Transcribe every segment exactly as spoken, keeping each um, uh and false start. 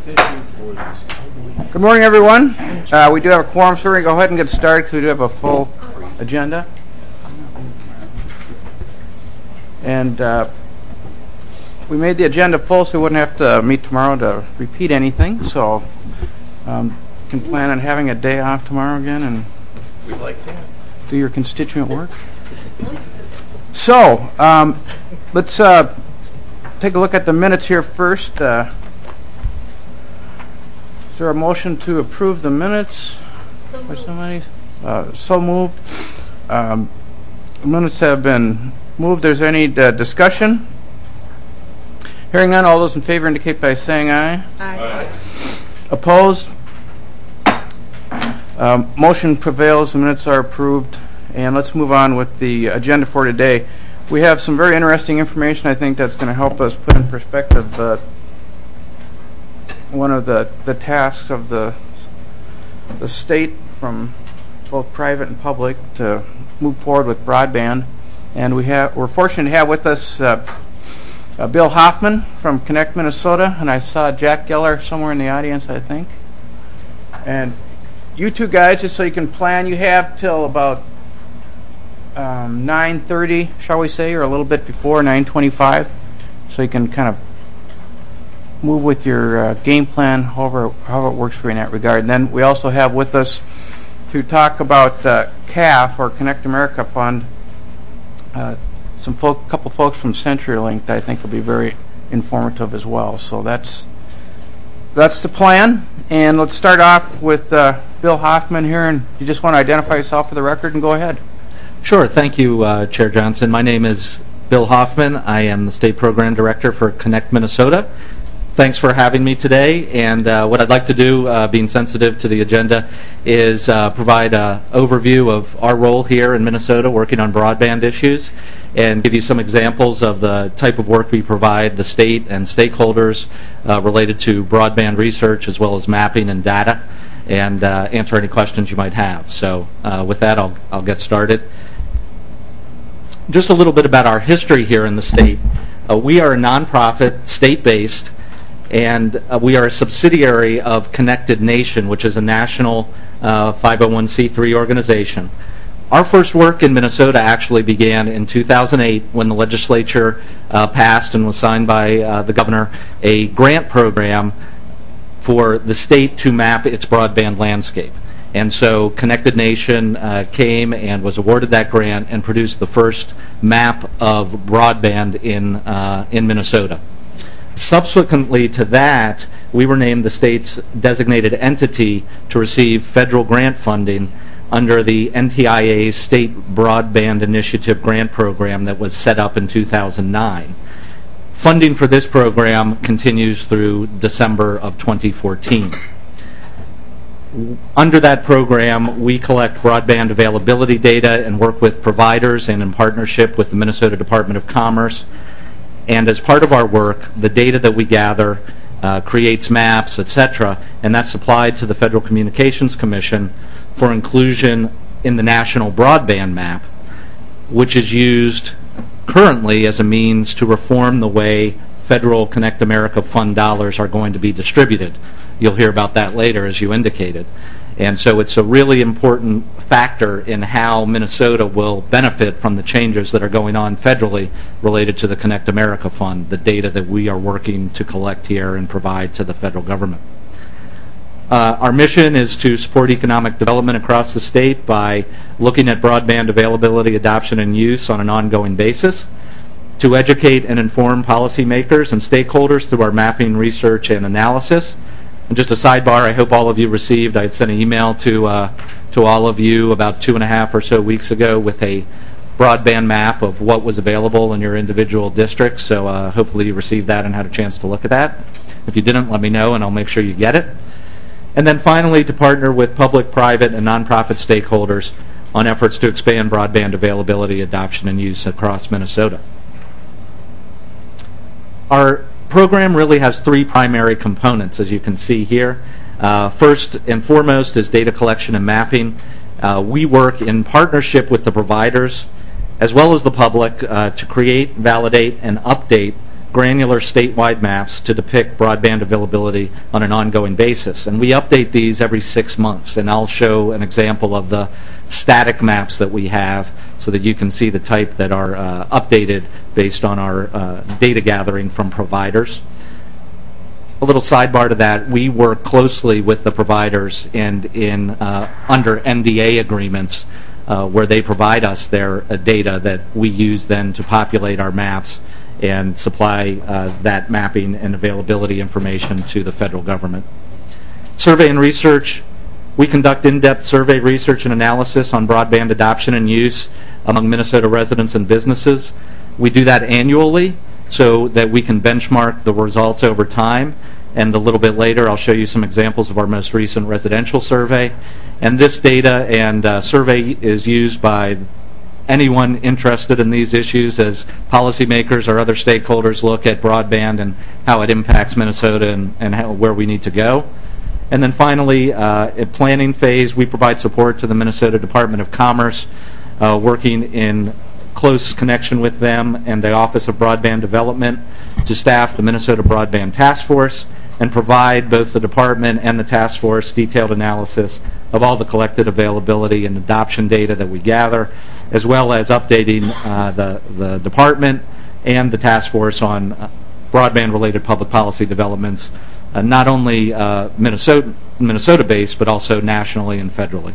Good morning, everyone. Uh, we do have a quorum, so we're going to go ahead and get started because we do have a full agenda. And uh, we made the agenda full so we wouldn't have to meet tomorrow to repeat anything. So um, you can plan on having a day off tomorrow again and we like that. Do your constituent work. So um, let's uh, take a look at the minutes here first. Uh, is there a motion to approve the minutes? So By moved. somebody? Uh, so moved. Um, the minutes have been moved. There's any uh, discussion? Hearing none, all those in favor indicate by saying aye. Aye. Opposed? Um, motion prevails. The minutes are approved. And let's move on with the agenda for today. We have some very interesting information, I think, that's going to help us put in perspective uh, one of the, the tasks of the the state, from both private and public, to move forward with broadband. And we have we're fortunate to have with us uh, uh, Bill Hoffman from Connect Minnesota, and I saw Jack Geller somewhere in the audience, I think. And you two guys, just so you can plan, you have till about um, nine thirty, shall we say, or a little bit before nine twenty-five, so you can kind of move with your uh, game plan, however, however it works for you in that regard. And then we also have with us to talk about uh, C A F, or Connect America Fund, uh, some folk, couple folks from CenturyLink that I think will be very informative as well. So that's that's the plan. And let's start off with uh, Bill Hoffman here. And you just want to identify yourself for the record and go ahead. Sure. Thank you, uh, Chair Johnson. My name is Bill Hoffman. I am the State Program Director for Connect Minnesota. Thanks for having me today. And uh, what I'd like to do, uh, being sensitive to the agenda, is uh, provide an overview of our role here in Minnesota working on broadband issues, and give you some examples of the type of work we provide the state and stakeholders uh, related to broadband research as well as mapping and data, and uh, answer any questions you might have. So uh, with that, I'll, I'll get started. Just a little bit about our history here in the state. Uh, we are a nonprofit, state-based, and uh, we are a subsidiary of Connected Nation, which is a national uh, five oh one c three organization. Our first work in Minnesota actually began in two thousand eight when the legislature uh, passed and was signed by uh, the governor a grant program for the state to map its broadband landscape. And so Connected Nation uh, came and was awarded that grant and produced the first map of broadband in uh, in Minnesota. Subsequently to that, we were named the state's designated entity to receive federal grant funding under the N T I A's State Broadband Initiative grant program that was set up in two thousand nine. Funding for this program continues through December of twenty fourteen. Under that program, we collect broadband availability data and work with providers and in partnership with the Minnesota Department of Commerce. And as part of our work, the data that we gather uh, creates maps, et cetera, and that's supplied to the Federal Communications Commission for inclusion in the National Broadband Map, which is used currently as a means to reform the way federal Connect America Fund dollars are going to be distributed. You'll hear about that later, as you indicated. And so it's a really important factor in how Minnesota will benefit from the changes that are going on federally related to the Connect America Fund, the data that we are working to collect here and provide to the federal government. Uh, our mission is to support economic development across the state by looking at broadband availability, adoption, and use on an ongoing basis, to educate and inform policymakers and stakeholders through our mapping, research, and analysis. And just a sidebar, I hope all of you received, I had sent an email to uh, to all of you about two and a half or so weeks ago with a broadband map of what was available in your individual districts. So uh, hopefully you received that and had a chance to look at that. If you didn't, let me know and I'll make sure you get it. And then finally, to partner with public, private, and nonprofit stakeholders on efforts to expand broadband availability, adoption, and use across Minnesota. Our program really has three primary components, as you can see here. Uh, first and foremost is data collection and mapping. Uh, we work in partnership with the providers as well as the public uh, to create, validate, and update granular statewide maps to depict broadband availability on an ongoing basis. And we update these every six months. And I'll show an example of the static maps that we have so that you can see the type that are uh, updated based on our uh, data gathering from providers. A little sidebar to that, we work closely with the providers and in uh, under N D A agreements uh, where they provide us their uh, data that we use then to populate our maps and supply uh, that mapping and availability information to the federal government. Survey and research. We conduct in-depth survey research and analysis on broadband adoption and use among Minnesota residents and businesses. We do that annually so that we can benchmark the results over time. And a little bit later, I'll show you some examples of our most recent residential survey. And this data and uh, survey is used by anyone interested in these issues as policymakers or other stakeholders look at broadband and how it impacts Minnesota and, and how, where we need to go. And then finally, uh, at planning phase, we provide support to the Minnesota Department of Commerce, uh, working in close connection with them and the Office of Broadband Development to staff the Minnesota Broadband Task Force and provide both the department and the task force detailed analysis of all the collected availability and adoption data that we gather, as well as updating uh, the, the department and the task force on uh, broadband-related public policy developments, uh, not only uh, Minnesota, Minnesota-based, but also nationally and federally.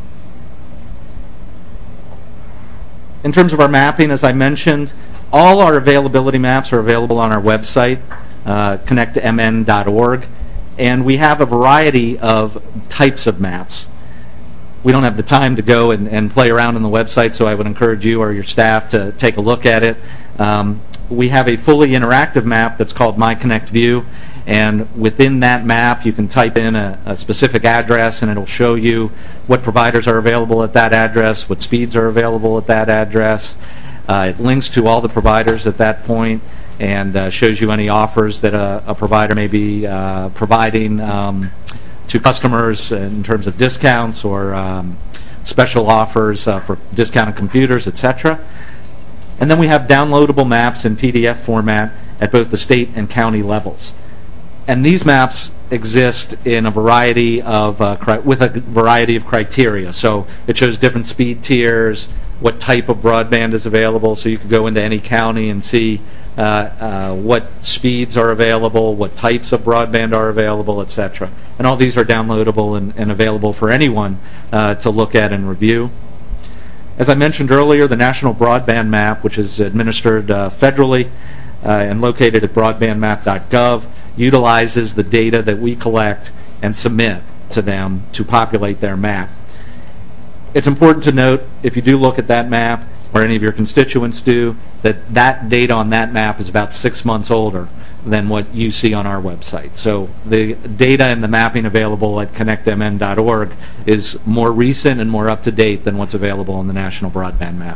In terms of our mapping, as I mentioned, all our availability maps are available on our website, uh, connect M N dot org, and we have a variety of types of maps. We don't have the time to go and, and play around on the website, so I would encourage you or your staff to take a look at it. Um, we have a fully interactive map that's called My Connect View, and within that map you can type in a, a specific address and it'll show you what providers are available at that address, what speeds are available at that address. Uh, it links to all the providers at that point and uh, shows you any offers that a, a provider may be uh, providing um, to customers in terms of discounts or um, special offers uh, for discounted computers, et cetera. And then we have downloadable maps in P D F format at both the state and county levels. And these maps exist in a variety of uh, cri- with a variety of criteria. So it shows different speed tiers, what type of broadband is available. So you could go into any county and see uh, uh, what speeds are available, what types of broadband are available, et cetera. And all these are downloadable and, and available for anyone uh, to look at and review. As I mentioned earlier, the National Broadband Map, which is administered uh, federally uh, and located at broadband map dot gov, utilizes the data that we collect and submit to them to populate their map. It's important to note, if you do look at that map, or any of your constituents do, that that data on that map is about six months older than what you see on our website. So the data and the mapping available at connect M N dot org is more recent and more up-to-date than what's available on the National Broadband Map.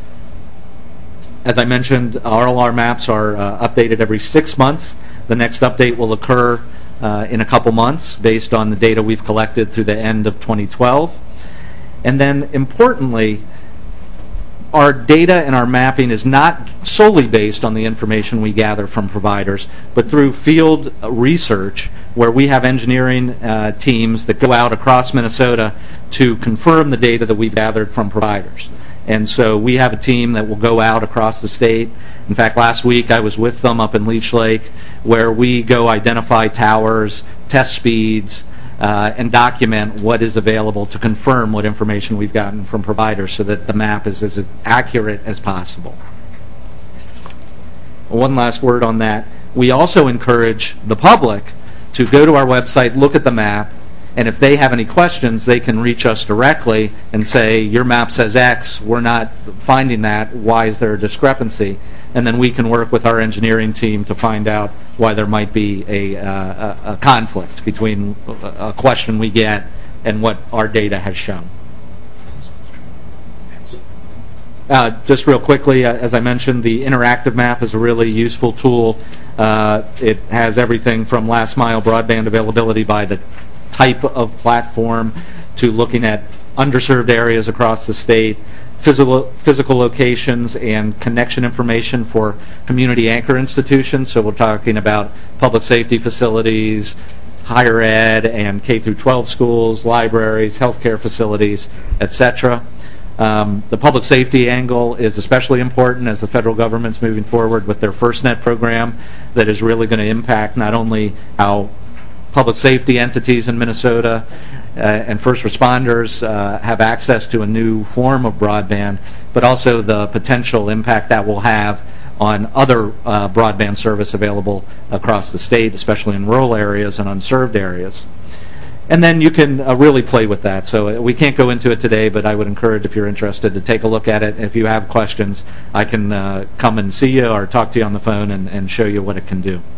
As I mentioned, all our maps are uh, updated every six months. The next update will occur uh, in a couple months based on the data we've collected through the end of twenty twelve. And then, importantly, our data and our mapping is not solely based on the information we gather from providers, but through field research where we have engineering uh, teams that go out across Minnesota to confirm the data that we've gathered from providers. And so we have a team that will go out across the state. In fact, last week I was with them up in Leech Lake, where we go identify towers, test speeds, uh, and document what is available to confirm what information we've gotten from providers so that the map is as accurate as possible. One last word on that. We also encourage the public to go to our website, look at the map, and if they have any questions, they can reach us directly and say, your map says X, we're not finding that, why is there a discrepancy? And then we can work with our engineering team to find out why there might be a, uh, a, a conflict between a question we get and what our data has shown. Uh, just real quickly, uh, as I mentioned, the interactive map is a really useful tool. Uh, it has everything from last mile broadband availability by the type of platform to looking at underserved areas across the state physical, physical locations and connection information for community anchor institutions. So we're talking about public safety facilities, higher ed and K through twelve schools, libraries, healthcare facilities, et cetera. Um, the public safety angle is especially important as the federal government's moving forward with their FirstNet program that is really going to impact not only how public safety entities in Minnesota uh, and first responders uh, have access to a new form of broadband, but also the potential impact that will have on other uh, broadband service available across the state, especially in rural areas and unserved areas. And then you can uh, really play with that. So uh, we can't go into it today, but I would encourage, if you're interested, to take a look at it. If you have questions, I can uh, come and see you or talk to you on the phone and, and show you what it can do.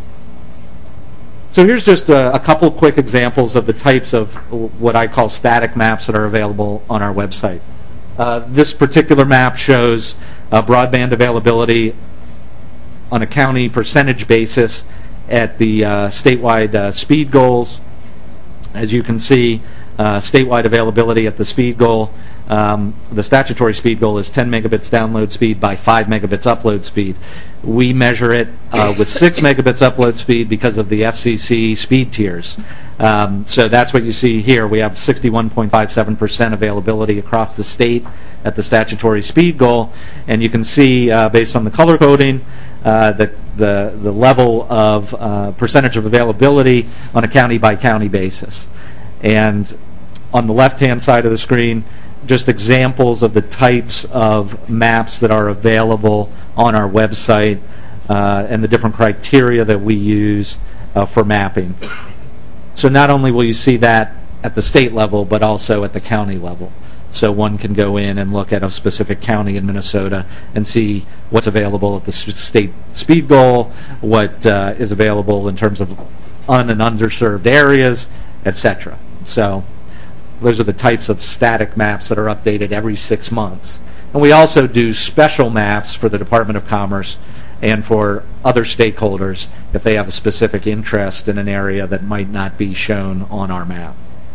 So here's just a, a couple quick examples of the types of what I call static maps that are available on our website. Uh, this particular map shows uh, broadband availability on a county percentage basis at the uh, statewide uh, speed goals. As you can see, uh, statewide availability at the speed goal, um, the statutory speed goal is ten megabits download speed by five megabits upload speed. We measure it uh, with six megabits upload speed because of the F C C speed tiers. Um, so that's what you see here. We have sixty-one point five seven percent availability across the state at the statutory speed goal, and you can see uh, based on the color coding uh, the, the, the level of uh, percentage of availability on a county-by-county basis. And on the left-hand side of the screen, just examples of the types of maps that are available on our website uh, and the different criteria that we use uh, for mapping. So not only will you see that at the state level, but also at the county level. So one can go in and look at a specific county in Minnesota and see what's available at the state speed goal, what uh, is available in terms of un- and underserved areas, et cetera. So those are the types of static maps that are updated every six months. And we also do special maps for the Department of Commerce and for other stakeholders if they have a specific interest in an area that might not be shown on our map.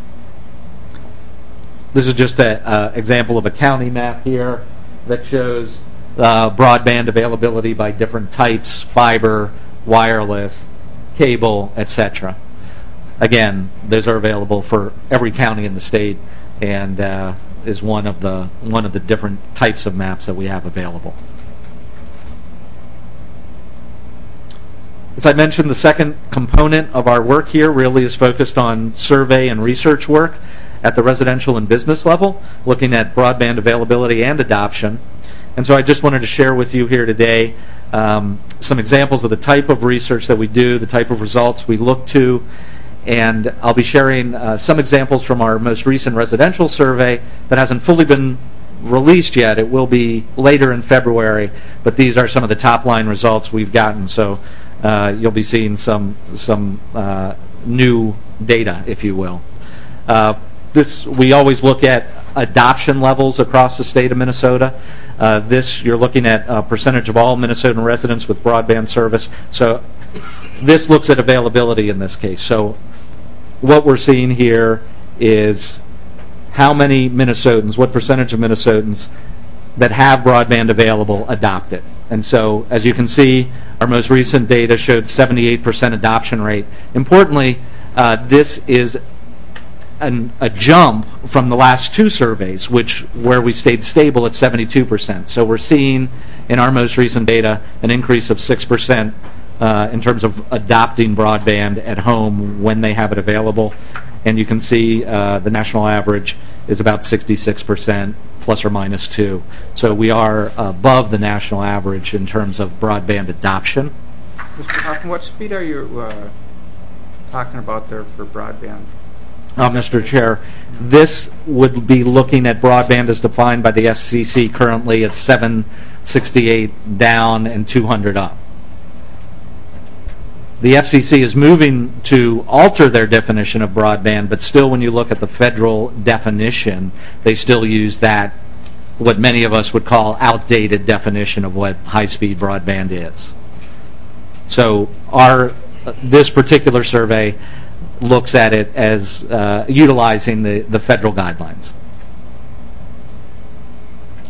This is just an example of a county map here that shows uh, broadband availability by different types, fiber, wireless, cable, et cetera. Again, those are available for every county in the state, and uh, is one of the one of the different types of maps that we have available. As I mentioned, the second component of our work here really is focused on survey and research work at the residential and business level, looking at broadband availability and adoption. And so I just wanted to share with you here today um, some examples of the type of research that we do, the type of results we look to, and I'll be sharing uh, some examples from our most recent residential survey that hasn't fully been released yet. It will be later in February, but these are some of the top line results we've gotten. So uh, you'll be seeing some some uh, new data, if you will. Uh, this we always look at adoption levels across the state of Minnesota. Uh, this you're looking at a percentage of all Minnesotan residents with broadband service. So this looks at availability in this case. So what we're seeing here is how many Minnesotans, what percentage of Minnesotans that have broadband available adopt it. And so, as you can see, our most recent data showed seventy-eight percent adoption rate. Importantly, uh, this is an, a jump from the last two surveys, which where we stayed stable at seventy-two percent. So we're seeing in our most recent data an increase of six percent uh, in terms of adopting broadband at home when they have it available. And you can see uh, the national average is about sixty-six percent, plus or minus two. So we are above the national average in terms of broadband adoption. Mister Hoffman, what speed are you uh, talking about there for broadband? Uh, Mister Chair, this would be looking at broadband as defined by the S C C currently at seven sixty-eight down and two hundred up. The F C C is moving to alter their definition of broadband, but still when you look at the federal definition, they still use that, what many of us would call outdated definition of what high-speed broadband is. So our this particular survey looks at it as uh, utilizing the, the federal guidelines.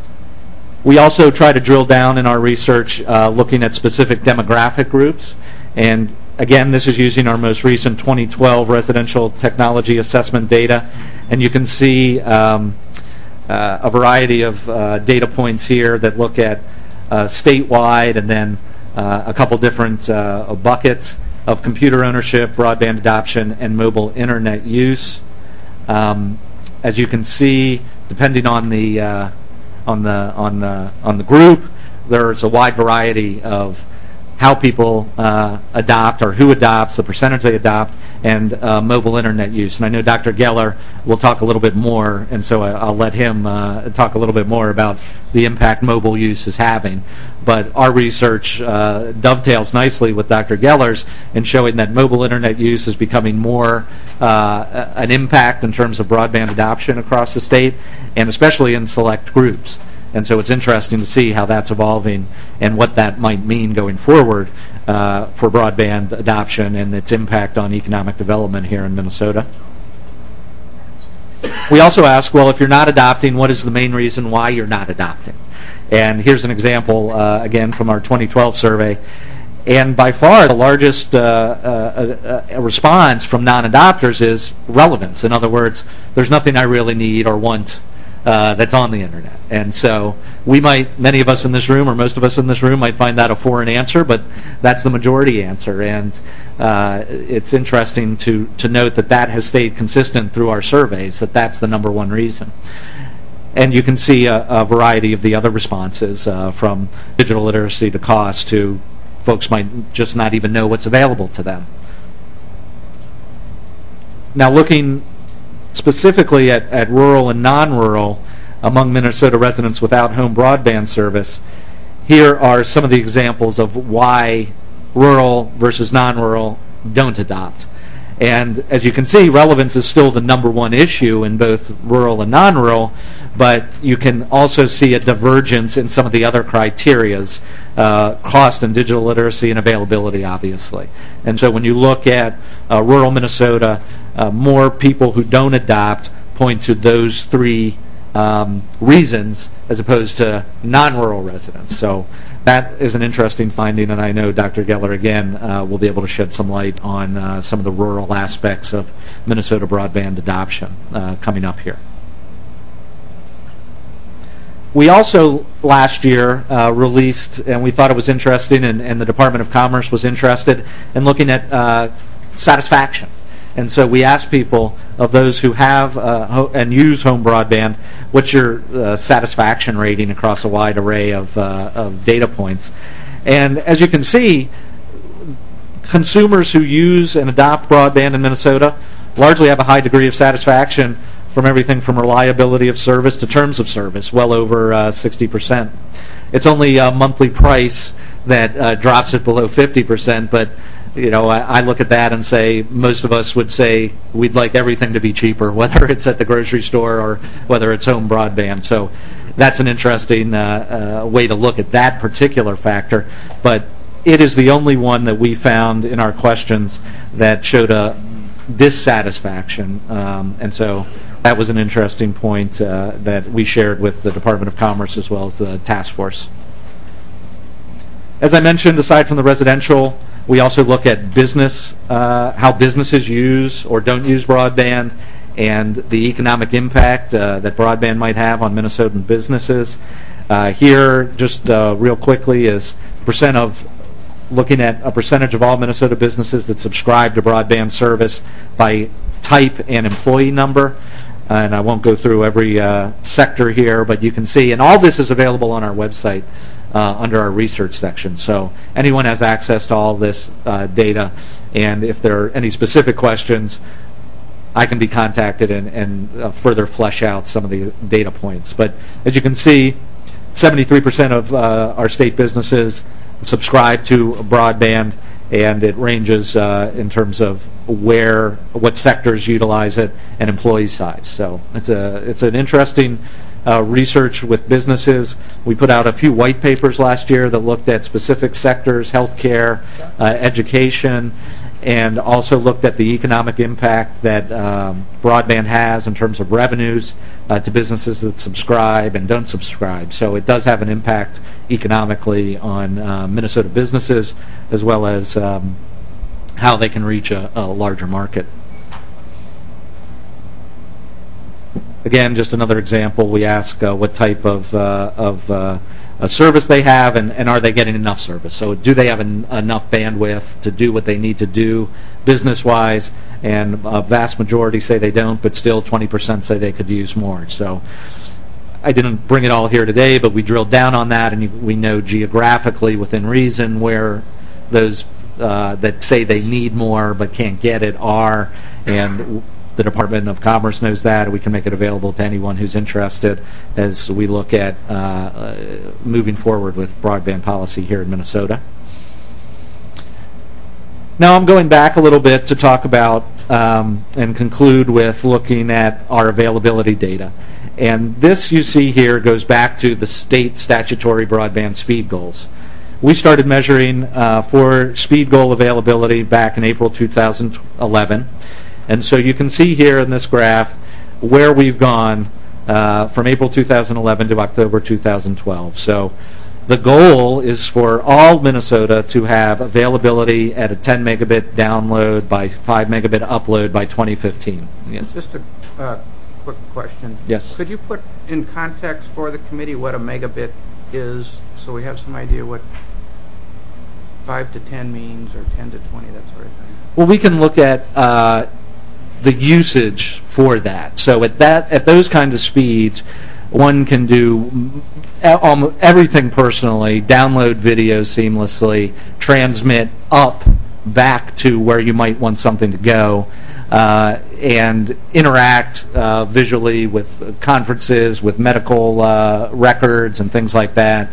We also try to drill down in our research uh, looking at specific demographic groups. And again, this is using our most recent twenty twelve residential technology assessment data. And you can see um, uh, a variety of uh, data points here that look at uh, statewide and then uh, a couple different uh, buckets of computer ownership, broadband adoption, and mobile internet use. Um, as you can see, depending on the uh, on the on the on the group, there's a wide variety of how people uh, adopt or who adopts, the percentage they adopt, and uh, mobile internet use. And I know Doctor Geller will talk a little bit more, and so I, I'll let him uh, talk a little bit more about the impact mobile use is having. But our research uh, dovetails nicely with Doctor Geller's in showing that mobile internet use is becoming more uh, an impact in terms of broadband adoption across the state, and especially in select groups. And so it's interesting to see how that's evolving and what that might mean going forward uh, for broadband adoption and its impact on economic development here in Minnesota. We also ask, well, if you're not adopting, what is the main reason why you're not adopting? And here's an example, uh, again, from our twenty twelve survey. And by far, the largest uh, uh, uh, response from non-adopters is relevance. In other words, there's nothing I really need or want Uh, that's on the internet. And so we might, many of us in this room, or most of us in this room, might find that a foreign answer, but that's the majority answer. And uh, it's interesting to, to note that that has stayed consistent through our surveys, that that's the number one reason. And you can see a, a variety of the other responses, uh, from digital literacy to cost to folks might just not even know what's available to them. Now, looking specifically at, at rural and non-rural among Minnesota residents without home broadband service, here are some of the examples of why rural versus non-rural don't adopt. And as you can see, relevance is still the number one issue in both rural and non-rural, but you can also see a divergence in some of the other criterias, uh, cost and digital literacy and availability, obviously. And so when you look at uh, rural Minnesota, uh, more people who don't adopt point to those three um, reasons as opposed to non-rural residents. So that is an interesting finding, and I know Doctor Geller, again, uh, will be able to shed some light on uh, some of the rural aspects of Minnesota broadband adoption uh, coming up here. We also, last year, uh, released, and we thought it was interesting, and, and the Department of Commerce was interested in looking at uh, satisfaction. And so we asked people, of those who have uh, ho- and use home broadband, what's your uh, satisfaction rating across a wide array of, uh, of data points. And as you can see, consumers who use and adopt broadband in Minnesota largely have a high degree of satisfaction, from everything from reliability of service to terms of service, well over uh, sixty percent. It's only a monthly price that uh, drops it below fifty percent, but you know, I, I look at that and say most of us would say we'd like everything to be cheaper, whether it's at the grocery store or whether it's home broadband. So that's an interesting uh, uh, way to look at that particular factor. But it is the only one that we found in our questions that showed a dissatisfaction. Um, and so that was an interesting point uh, that we shared with the Department of Commerce as well as the task force. As I mentioned, aside from the residential, we also look at business, uh, how businesses use or don't use broadband, and the economic impact uh, that broadband might have on Minnesotan businesses. Uh, here, just uh, real quickly, is percent of looking at a percentage of all Minnesota businesses that subscribe to broadband service by type and employee number. Uh, and I won't go through every uh, sector here, but you can see, and all this is available on our website uh, under our research section. So anyone has access to all this uh, data, and if there are any specific questions, I can be contacted and, and uh, further flesh out some of the data points. But as you can see, seventy-three percent of uh, our state businesses subscribe to broadband, and it ranges uh, in terms of where, what sectors utilize it, and employee size. So it's a it's an interesting uh, research with businesses. We put out a few white papers last year that looked at specific sectors: healthcare, uh, education, and also looked at the economic impact that um, broadband has in terms of revenues uh, to businesses that subscribe and don't subscribe. So it does have an impact economically on uh, Minnesota businesses, as well as um, how they can reach a, a larger market. Again, just another example. We ask uh, what type of uh, of uh, a service they have, and, and are they getting enough service? So do they have an, enough bandwidth to do what they need to do business-wise? And a vast majority say they don't, but still twenty percent say they could use more. So I didn't bring it all here today, but we drilled down on that, and we know geographically within reason where those uh, that say they need more but can't get it are, and the Department of Commerce knows that. We can make it available to anyone who's interested as we look at uh, uh, moving forward with broadband policy here in Minnesota. Now I'm going back a little bit to talk about um, and conclude with looking at our availability data. And this you see here goes back to the state statutory broadband speed goals. We started measuring uh, for speed goal availability back in April two thousand eleven. And so you can see here in this graph where we've gone uh, from April two thousand eleven to October two thousand twelve. So the goal is for all Minnesota to have availability at a ten megabit download by five megabit upload by twenty fifteen. Yes. Just a uh, quick question. Yes. Could you put in context for the committee what a megabit is, so we have some idea what five to ten means, or ten to twenty, that sort of thing? Well, we can look at uh, the usage for that. So at that, at those kinds of speeds, one can do almost everything personally, download videos seamlessly, transmit up back to where you might want something to go, uh, and interact uh, visually with conferences, with medical uh, records and things like that,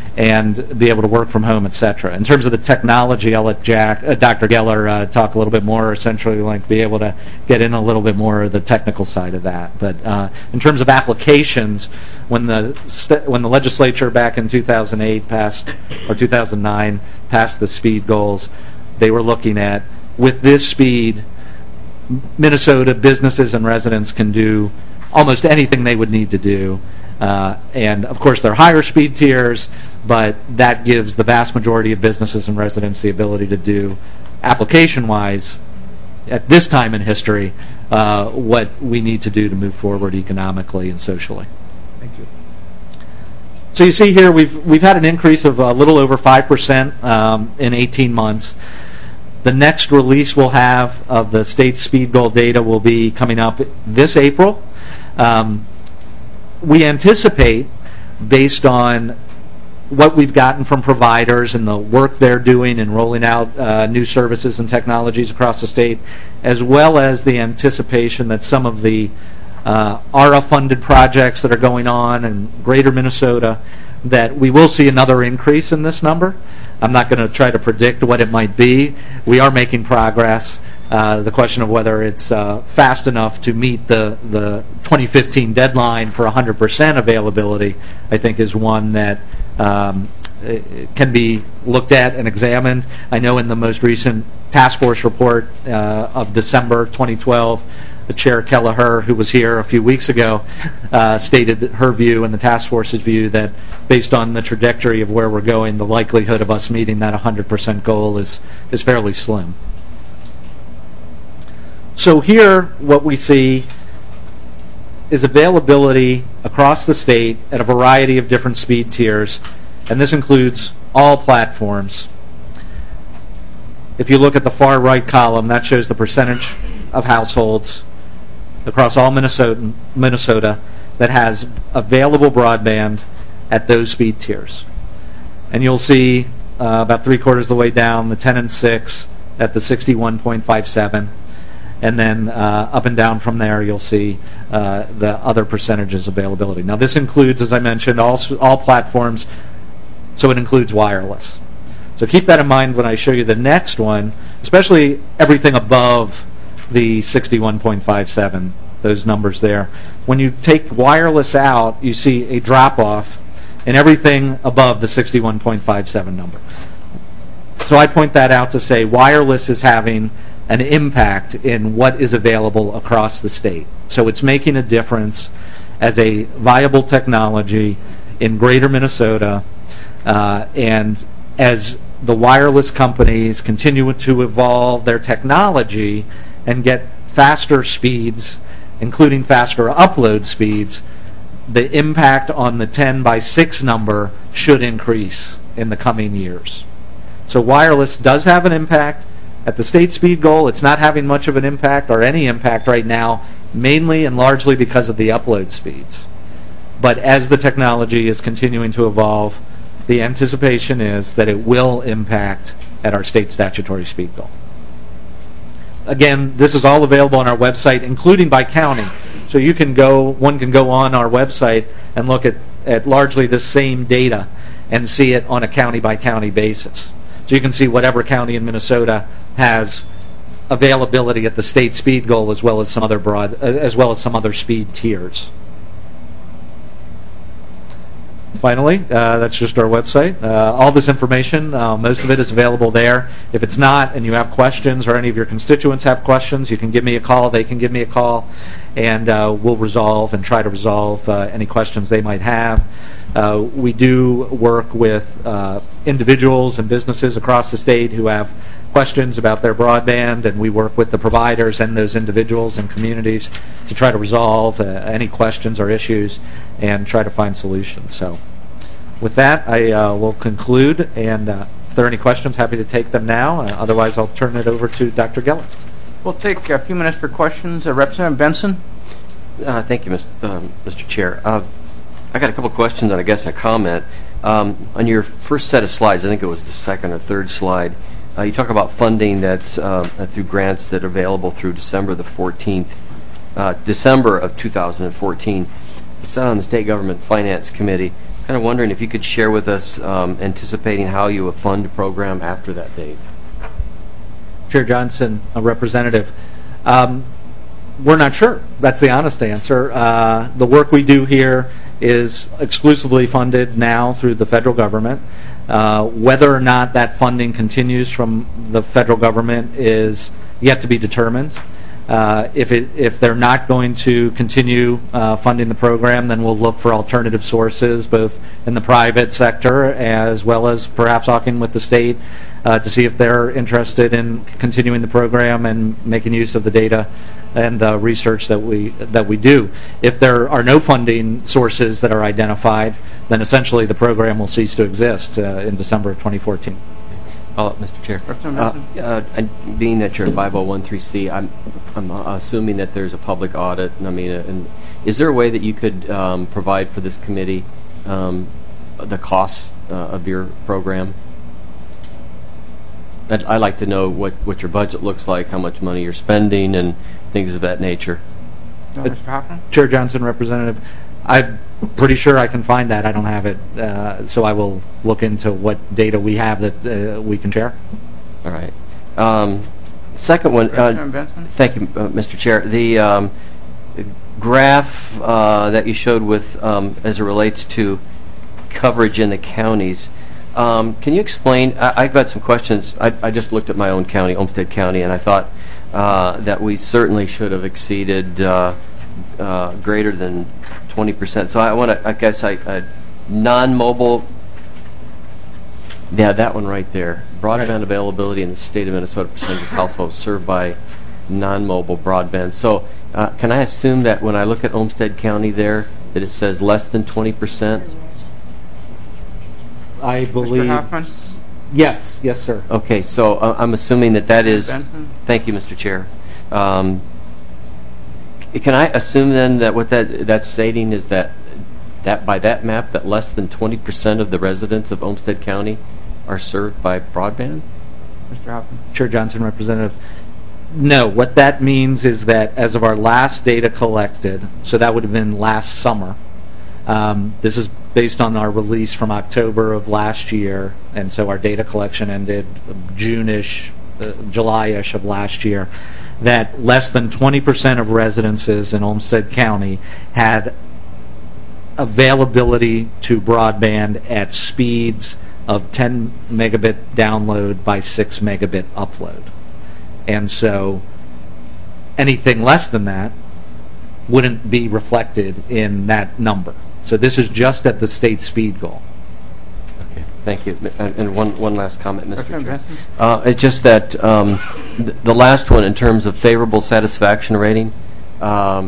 and be able to work from home, et cetera. In terms of the technology, I'll let Jack, uh, Doctor Geller uh, talk a little bit more, essentially like be able to get in a little bit more of the technical side of that. But uh, in terms of applications, when the st- when the legislature back in two thousand eight passed, or two thousand nine, passed the speed goals, they were looking at, with this speed, Minnesota businesses and residents can do almost anything they would need to do. Uh, and of course they're higher speed tiers, but that gives the vast majority of businesses and residents the ability to do, application-wise, at this time in history, uh, what we need to do to move forward economically and socially. Thank you. So you see here we've we've had an increase of a little over five percent um, in eighteen months. The next release we'll have of the state speed goal data will be coming up this April. Um, we anticipate, based on what we've gotten from providers and the work they're doing in rolling out uh, new services and technologies across the state, as well as the anticipation that some of the uh, A R A funded projects that are going on in greater Minnesota, that we will see another increase in this number. I'm not going to try to predict what it might be. We are making progress. Uh, the question of whether it's uh, fast enough to meet the, the twenty fifteen deadline for one hundred percent availability, I think, is one that um, can be looked at and examined. I know in the most recent task force report uh, of December twenty twelve, the Chair Kelleher, who was here a few weeks ago, uh, stated her view and the task force's view that based on the trajectory of where we're going, the likelihood of us meeting that one hundred percent goal is, is fairly slim. So here, what we see is availability across the state at a variety of different speed tiers, and this includes all platforms. If you look at the far right column, that shows the percentage of households across all Minnesota, Minnesota that has available broadband at those speed tiers. And you'll see uh, about three quarters of the way down, the ten and six at the sixty-one point five seven. And then uh, up and down from there, you'll see uh, the other percentages availability. Now, this includes, as I mentioned, all, all platforms, so it includes wireless. So keep that in mind when I show you the next one, especially everything above the sixty-one point five seven, those numbers there. When you take wireless out, you see a drop-off in everything above the sixty-one point five seven number. So I point that out to say wireless is having an impact in what is available across the state. So it's making a difference as a viable technology in greater Minnesota, uh, and as the wireless companies continue to evolve their technology and get faster speeds, including faster upload speeds, the impact on the ten by six number should increase in the coming years. So wireless does have an impact. At the state speed goal, it's not having much of an impact or any impact right now, mainly and largely because of the upload speeds. But as the technology is continuing to evolve, the anticipation is that it will impact at our state statutory speed goal. Again, this is all available on our website, including by county. So you can go, one can go on our website and look at, at largely the same data and see it on a county by county basis. So you can see whatever county in Minnesota has availability at the state speed goal, as well as some other broad, uh, as well as some other speed tiers. Finally, uh, that's just our website. Uh, all this information, uh, most of it is available there. If it's not, and you have questions, or any of your constituents have questions, you can give me a call. They can give me a call, and uh, we'll resolve and try to resolve uh, any questions they might have. Uh, we do work with uh, individuals and businesses across the state who have questions about their broadband, and we work with the providers and those individuals and communities to try to resolve uh, any questions or issues and try to find solutions. So with that, I uh, will conclude, and uh, if there are any questions, happy to take them now. Uh, otherwise, I'll turn it over to Doctor Geller. We'll take a few minutes for questions. Uh, Representative Benson? Uh, thank you, Mister Um, Mister Chair. Uh, I got a couple questions and I guess a comment. Um, on your first set of slides, I think it was the second or third slide, uh, you talk about funding that's uh, through grants that are available through December the fourteenth, uh, December of two thousand fourteen. It's sat on the State Government Finance Committee. Kind of wondering if you could share with us um, anticipating how you will fund a program after that date. Chair Johnson, a representative. Um, we're not sure. That's the honest answer. Uh, the work we do here is exclusively funded now through the federal government. Uh, whether or not that funding continues from the federal government is yet to be determined. Uh, if it, if they're not going to continue uh, funding the program, then we'll look for alternative sources, both in the private sector as well as perhaps talking with the state uh, to see if they're interested in continuing the program and making use of the data and uh, research that we that we do. If there are no funding sources that are identified, then essentially the program will cease to exist uh, in December of twenty fourteen. Uh, Mister Chair, uh, uh, and being that you're at five oh one three C, I'm I'm uh, assuming that there's a public audit. And I mean, uh, and is there a way that you could um, provide for this committee um, the costs uh, of your program? I'd, I'd like to know what what your budget looks like, how much money you're spending, and things of that nature. Uh, Mister Hoffman? Chair Johnson, Representative, I'm pretty sure I can find that. I don't have it, uh, so I will look into what data we have that uh, we can share. All right. Um, second one. Uh, thank you, uh, Mister Chair. The um, graph uh, that you showed with um, as it relates to coverage in the counties. Um, can you explain? I, I've got some questions. I, I just looked at my own county, Olmsted County, and I thought uh, that we certainly should have exceeded uh, uh, greater than twenty percent. So I want to, I guess, I uh, non-mobile. Yeah, that one right there. Broadband right. Availability in the state of Minnesota, percentage of households served by non-mobile broadband. So uh, can I assume that when I look at Olmsted County there, that it says less than twenty percent? I believe. Mister Hoffman? Yes, yes, sir. Okay, so uh, I'm assuming that that is. Benson? Thank you, Mister Chair. Um, can I assume then that what that that's stating is that that by that map that less than twenty percent of the residents of Olmsted County are served by broadband? Mister Hoffman? Chair Johnson, Representative. No, what that means is that as of our last data collected, so that would have been last summer. Um, this is based on our release from October of last year, and so our data collection ended June-ish, uh, July-ish of last year, that less than twenty percent of residences in Olmsted County had availability to broadband at speeds of ten megabit download by six megabit upload. And so anything less than that wouldn't be reflected in that number. So this is just at the state speed goal. Okay, thank you. And and one, one last comment, Mister Chair. Uh, it's just that um, th- the last one, in terms of favorable satisfaction rating, um,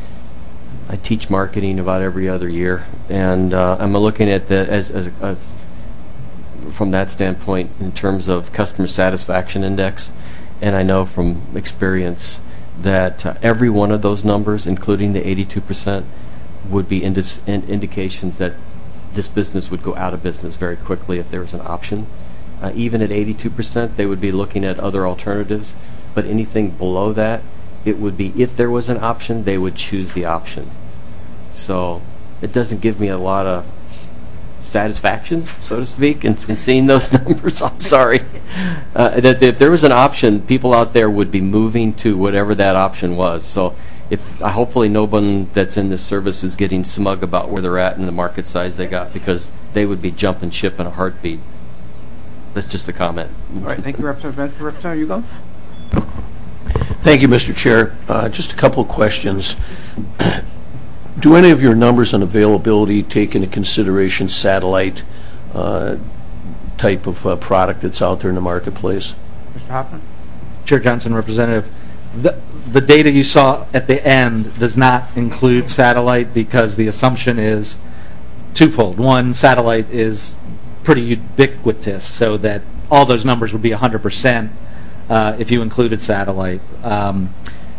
I teach marketing about every other year, and uh, I'm looking at the as, as, as from that standpoint in terms of customer satisfaction index, and I know from experience that uh, every one of those numbers, including the eighty-two percent, would be indis- in indications that this business would go out of business very quickly if there was an option. Uh, even at eighty-two percent, they would be looking at other alternatives, but anything below that, it would be, if there was an option, they would choose the option. So it doesn't give me a lot of satisfaction, so to speak, in, in seeing those numbers. I'm sorry. Uh, that if there was an option, people out there would be moving to whatever that option was. So if uh, hopefully no one that's in this service is getting smug about where they're at and the market size they got, because they would be jumping ship in a heartbeat. That's just a comment. All right, thank you, Representative. Representative, you go. Thank you, Mister Chair. Uh, just a couple of questions. Do any of your numbers on availability take into consideration satellite uh, type of uh, product that's out there in the marketplace? Mister Hoffman? Chair Johnson, Representative, the, the data you saw at the end does not include satellite because the assumption is twofold. One, satellite is pretty ubiquitous, so that all those numbers would be one hundred percent uh, if you included satellite. Um,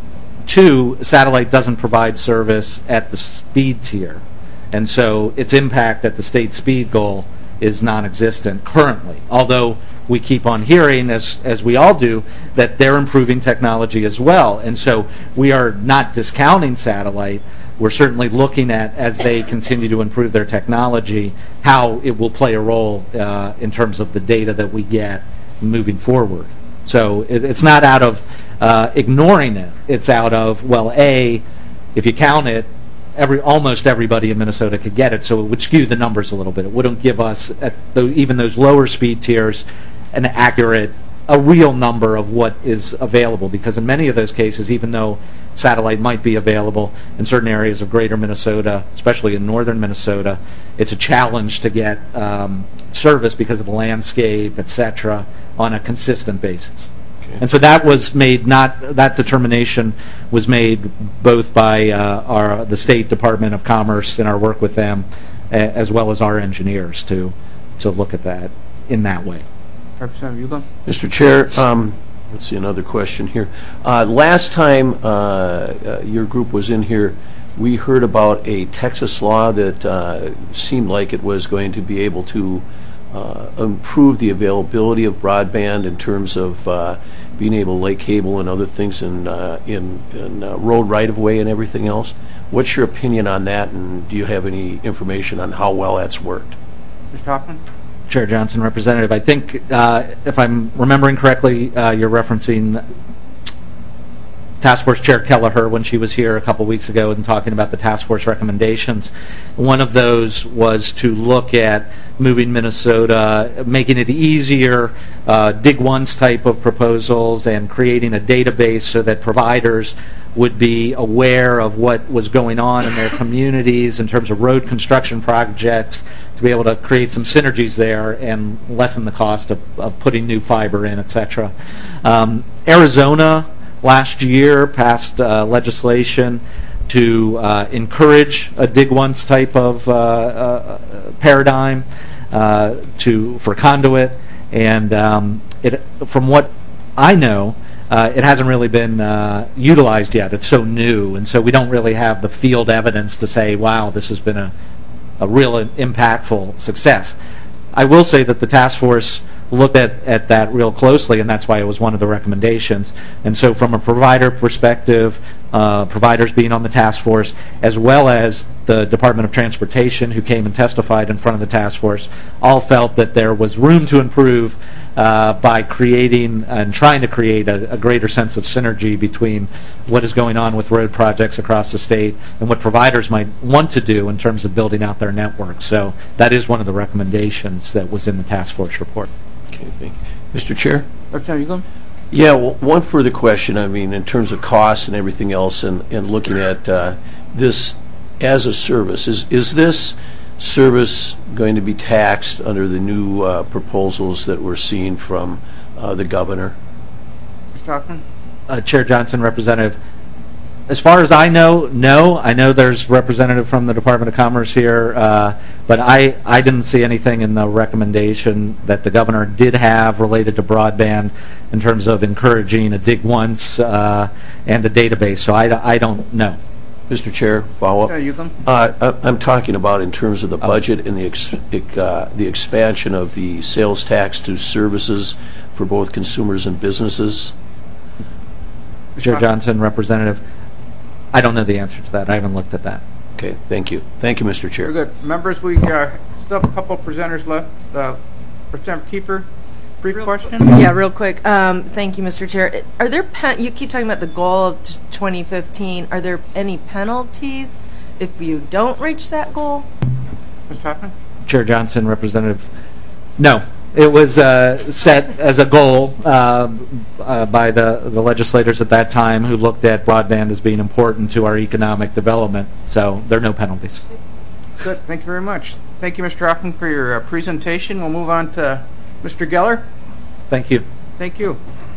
Two, satellite doesn't provide service at the speed tier, and so its impact at the state speed goal is non-existent currently, although we keep on hearing, as as we all do, that they're improving technology as well. And so we are not discounting satellite. We're certainly looking at, as they continue to improve their technology, how it will play a role uh, in terms of the data that we get moving forward. So it, it's not out of uh, ignoring it. It's out of, well, A, if you count it, every almost everybody in Minnesota could get it, so it would skew the numbers a little bit. It wouldn't give us, at the, even those lower speed tiers, an accurate, a real number of what is available, because in many of those cases, even though satellite might be available in certain areas of greater Minnesota, especially in northern Minnesota, it's a challenge to get um, service because of the landscape, et cetera, on a consistent basis. Okay. And so that was made, not that determination was made both by uh, our the State Department of Commerce in our work with them, uh, as well as our engineers to to look at that in that way. Representative Ugo? Mister Chair, um, let's see, another question here. Uh, last time uh, uh, your group was in here, we heard about a Texas law that uh, seemed like it was going to be able to uh, improve the availability of broadband in terms of uh, being able to lay cable and other things in, uh, in, in uh, road right-of-way and everything else. What's your opinion on that, and do you have any information on how well that's worked? Mister Hoffman? Chair Johnson, Representative, I think uh, if I'm remembering correctly, uh, you're referencing Task Force Chair Kelleher when she was here a couple weeks ago and talking about the task force recommendations. One of those was to look at moving Minnesota, making it easier, uh, dig once type of proposals, and creating a database so that providers would be aware of what was going on in their communities in terms of road construction projects, to be able to create some synergies there and lessen the cost of, of putting new fiber in, et cetera. Um, Arizona last year passed uh, legislation to uh, encourage a dig once type of uh, uh, paradigm uh, to for conduit, and um, it, from what I know, Uh, it hasn't really been uh, utilized yet. It's so new, and so we don't really have the field evidence to say, wow, this has been a, a real impactful success. I will say that the task force looked at, at that real closely, and that's why it was one of the recommendations. And so from a provider perspective, uh, providers being on the task force, as well as the Department of Transportation, who came and testified in front of the task force, all felt that there was room to improve uh, by creating and trying to create a, a greater sense of synergy between what is going on with road projects across the state and what providers might want to do in terms of building out their network. So that is one of the recommendations that was in the task force report. Okay, thank you. Mister Chair? Doctor, are you going? Yeah, well, one further question. I mean, in terms of cost and everything else, and, and looking at uh, this as a service, is is this service going to be taxed under the new uh, proposals that we're seeing from uh, the governor? Mister Hoffman? Uh, Chair Johnson, Representative, as far as I know, no. I know there's representative from the Department of Commerce here, uh, but I, I didn't see anything in the recommendation that the governor did have related to broadband in terms of encouraging a dig once uh, and a database. So I, I don't know. Mister Chair, follow up. Yeah, you can. Uh, I- I'm talking about in terms of the budget and the ex- uh, the expansion of the sales tax to services for both consumers and businesses. Chair Johnson, Representative, I don't know the answer to that. I haven't looked at that. Okay, thank you. Thank you, Mister Chair. Very good. Members, we uh, still have a couple of presenters left. Uh, Representative Kiefer, brief real question? Qu- yeah, real quick. Um, thank you, Mister Chair. Are there pen- you keep talking about the goal of t- twenty fifteen. Are there any penalties if you don't reach that goal? Mister Hoffman? Chair Johnson, Representative, no. It was uh, set as a goal uh, uh, by the, the legislators at that time who looked at broadband as being important to our economic development. So there are no penalties. Good. Thank you very much. Thank you, Mister Hoffman, for your uh, presentation. We'll move on to Mister Geller. Thank you. Thank you.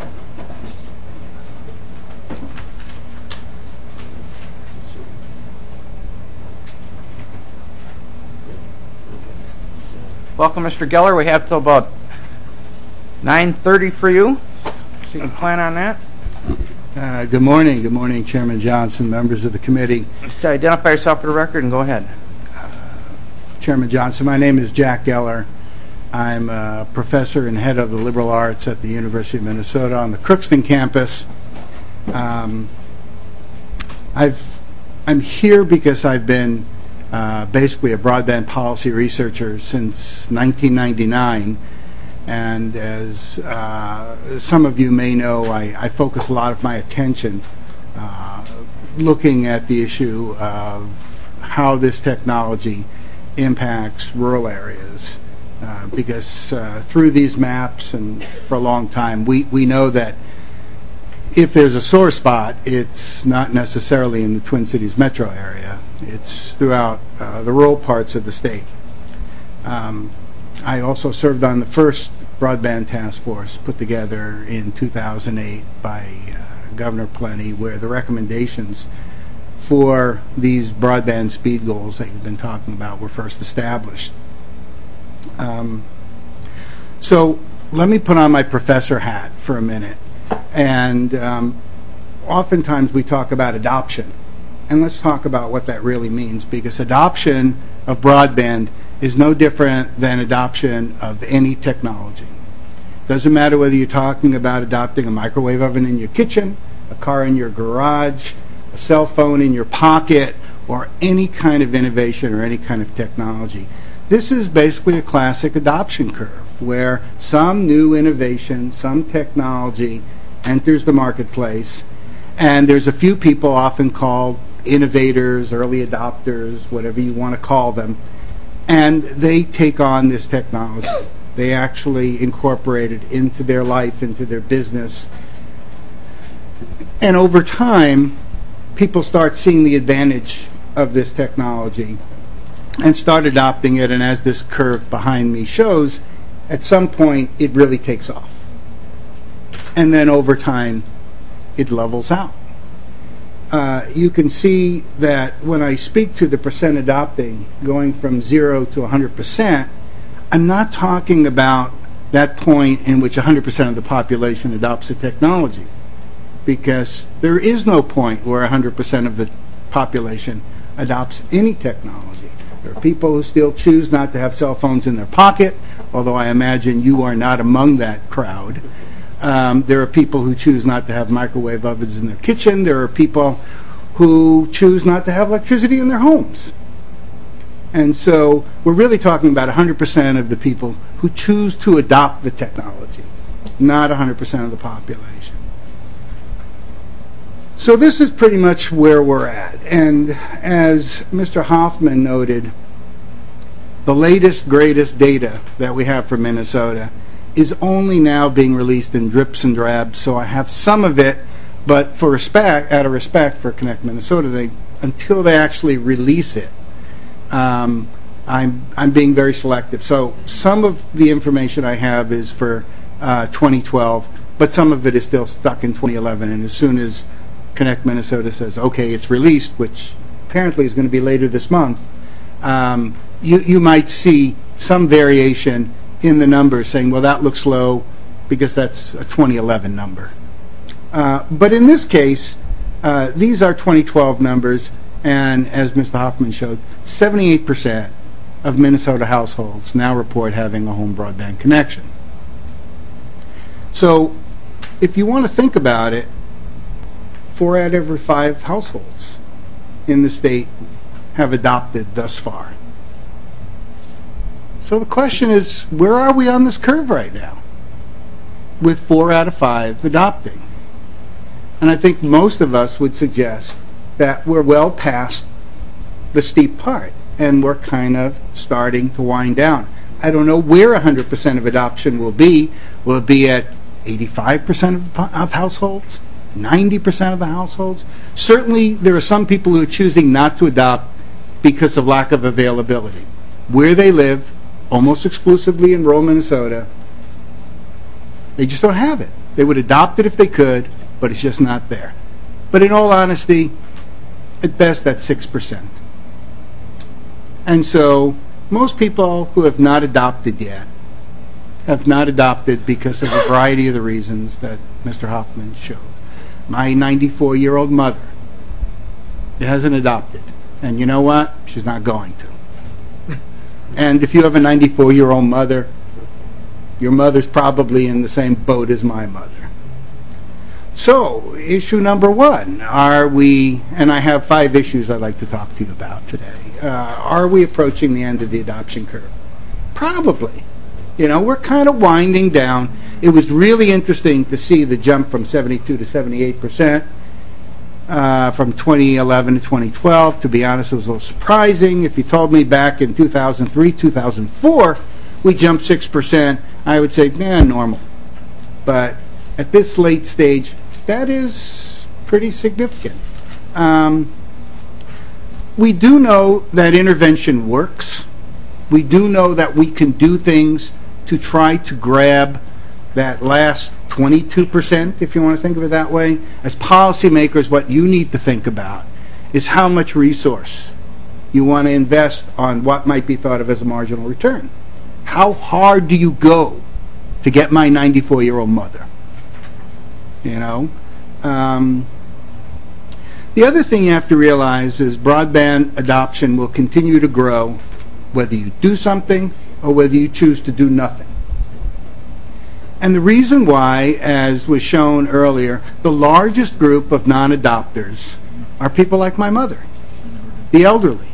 Welcome, Mister Geller. We have till about nine thirty for you, so you can plan on that. Uh, good morning. Good morning, Chairman Johnson, members of the committee. Just identify yourself for the record and go ahead. Uh, Chairman Johnson, my name is Jack Geller. I'm a professor and head of the liberal arts at the University of Minnesota on the Crookston campus. Um, I've, I'm here because I've been Uh, basically a broadband policy researcher since nineteen ninety-nine, and as uh, some of you may know, I, I focus a lot of my attention uh, looking at the issue of how this technology impacts rural areas, uh, because uh, through these maps and for a long time we, we know that if there's a sore spot, it's not necessarily in the Twin Cities metro area. It's throughout uh, the rural parts of the state. Um, I also served on the first broadband task force put together in two thousand eight by uh, Governor Plenty, where the recommendations for these broadband speed goals that you've been talking about were first established. Um, so let me put on my professor hat for a minute. And um, oftentimes we talk about adoption. And let's talk about what that really means, because adoption of broadband is no different than adoption of any technology. Doesn't matter whether you're talking about adopting a microwave oven in your kitchen, a car in your garage, a cell phone in your pocket, or any kind of innovation or any kind of technology. This is basically a classic adoption curve where some new innovation, some technology enters the marketplace, and there's a few people often called innovators, early adopters, whatever you want to call them, and they take on this technology. They actually incorporate it into their life, into their business. And over time, people start seeing the advantage of this technology and start adopting it, and as this curve behind me shows, at some point it really takes off. And then over time, it levels out. Uh, you can see that when I speak to the percent adopting, going from zero to one hundred percent, I'm not talking about that point in which one hundred percent of the population adopts the technology, because there is no point where one hundred percent of the population adopts any technology. There are people who still choose not to have cell phones in their pocket, although I imagine you are not among that crowd. Um, there are people who choose not to have microwave ovens in their kitchen. There are people who choose not to have electricity in their homes. And so we're really talking about one hundred percent of the people who choose to adopt the technology, not one hundred percent of the population. So this is pretty much where we're at. And as Mister Hoffman noted, the latest, greatest data that we have for Minnesota is only now being released in drips and drabs. So I have some of it, but for respect, out of respect for Connect Minnesota, they until they actually release it, um, I'm I'm being very selective. So some of the information I have is for uh, twenty twelve, but some of it is still stuck in twenty eleven. And as soon as Connect Minnesota says, okay, it's released, which apparently is going to be later this month, um, you, you might see some variation in the numbers saying, well, that looks low because that's a twenty eleven number. Uh, but in this case, uh, these are twenty twelve numbers, and as Mister Hoffman showed, seventy-eight percent of Minnesota households now report having a home broadband connection. So if you want to think about it, four out of every five households in the state have adopted thus far. So the question is, where are we on this curve right now with four out of five adopting? And I think most of us would suggest that we're well past the steep part and we're kind of starting to wind down. I don't know where one hundred percent of adoption will be. Will it be at eighty-five percent of, of households? ninety percent of the households? Certainly there are some people who are choosing not to adopt because of lack of availability. Where they live, almost exclusively in rural Minnesota, they just don't have it. They would adopt it if they could, but it's just not there. But in all honesty, at best that's six percent. And so most people who have not adopted yet have not adopted because of a variety of the reasons that Mister Hoffman showed. My ninety-four-year-old mother hasn't adopted. And you know what? She's not going to. And if you have a ninety-four-year-old mother, your mother's probably in the same boat as my mother. So, issue number one, are we, and I have five issues I'd like to talk to you about today. Uh, are we approaching the end of the adoption curve? Probably. You know, we're kind of winding down. It was really interesting to see the jump from seventy-two to seventy-eight percent uh, from twenty eleven to twenty twelve. To be honest, it was a little surprising. If you told me back in two thousand three, two thousand four, we jumped six percent, I would say, eh, normal. But at this late stage, that is pretty significant. Um, we do know that intervention works. We do know that we can do things to try to grab that last twenty-two percent, if you want to think of it that way. As policymakers, what you need to think about is how much resource you want to invest on what might be thought of as a marginal return. How hard do you go to get my ninety-four-year-old mother? You know? Um, the other thing you have to realize is broadband adoption will continue to grow whether you do something or whether you choose to do nothing. And the reason why, as was shown earlier, the largest group of non-adopters are people like my mother, the elderly.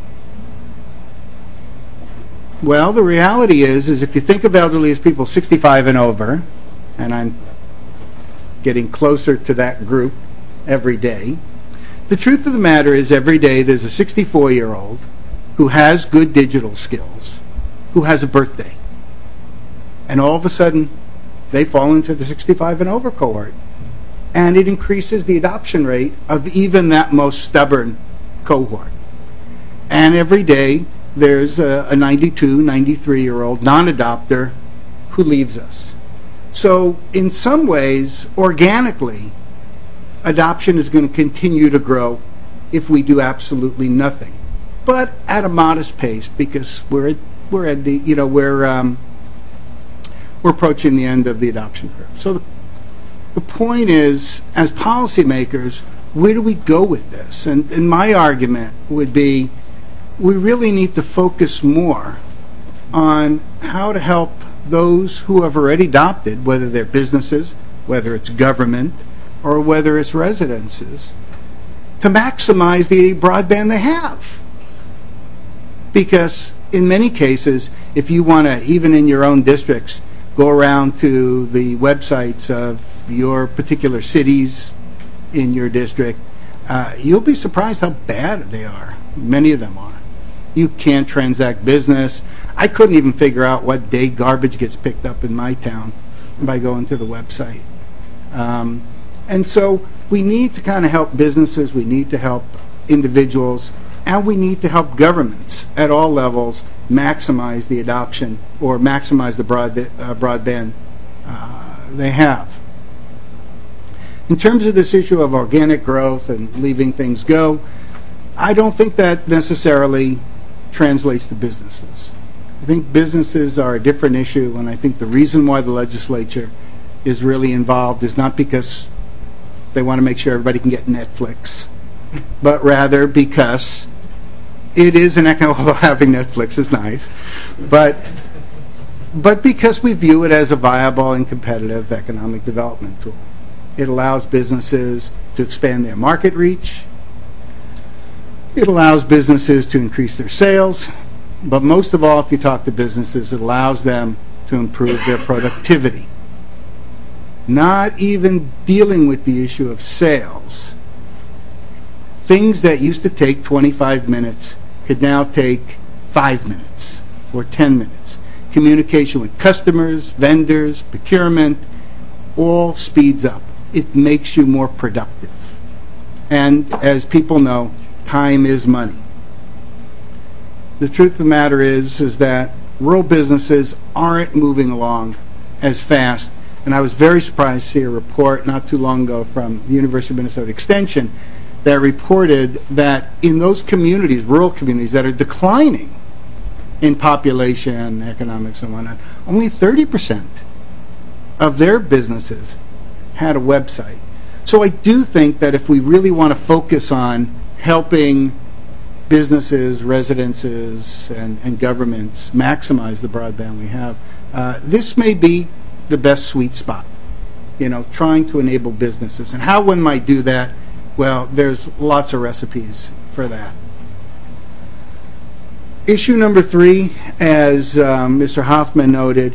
Well, the reality is, is if you think of elderly as people sixty-five and over, and I'm getting closer to that group every day, the truth of the matter is every day there's a sixty-four-year-old who has good digital skills, who has a birthday. And all of a sudden, they fall into the sixty-five and over cohort. And it increases the adoption rate of even that most stubborn cohort. And every day, there's a, a ninety-two, ninety-three-year-old non-adopter who leaves us. So in some ways, organically, adoption is going to continue to grow if we do absolutely nothing, but at a modest pace because we're at, we're at the you know we're um, we're approaching the end of the adoption curve. So the, the point is, as policymakers, where do we go with this? And, and my argument would be, we really need to focus more on how to help those who have already adopted, whether they're businesses, whether it's government, or whether it's residences, to maximize the broadband they have. Because in many cases, if you want to, even in your own districts, go around to the websites of your particular cities in your district, uh, you'll be surprised how bad they are. Many of them are. You can't transact business. I couldn't even figure out what day garbage gets picked up in my town by going to the website. Um, and so we need to kind of help businesses, we need to help individuals, and we need to help governments at all levels maximize the adoption or maximize the broad, uh, broadband uh, they have. In terms of this issue of organic growth and leaving things go, I don't think that necessarily translates to businesses. I think businesses are a different issue, and I think the reason why the legislature is really involved is not because they want to make sure everybody can get Netflix, but rather because it is an economic, although having Netflix is nice, but but because we view it as a viable and competitive economic development tool. It allows businesses to expand their market reach. It allows businesses to increase their sales. But most of all, if you talk to businesses, it allows them to improve their productivity. Not even dealing with the issue of sales. Things that used to take twenty-five minutes could now take five minutes or ten minutes. Communication with customers, vendors, procurement, all speeds up. It makes you more productive. And as people know, time is money. The truth of the matter is, is that rural businesses aren't moving along as fast. And I was very surprised to see a report not too long ago from the University of Minnesota Extension that reported that in those communities, rural communities that are declining in population, economics, and whatnot, only thirty percent of their businesses had a website. So I do think that if we really want to focus on helping businesses, residences, and, and governments maximize the broadband we have, uh, this may be the best sweet spot, you know, trying to enable businesses. And how one might do that, well, there's lots of recipes for that. Issue number three, as um, Mister Hoffman noted,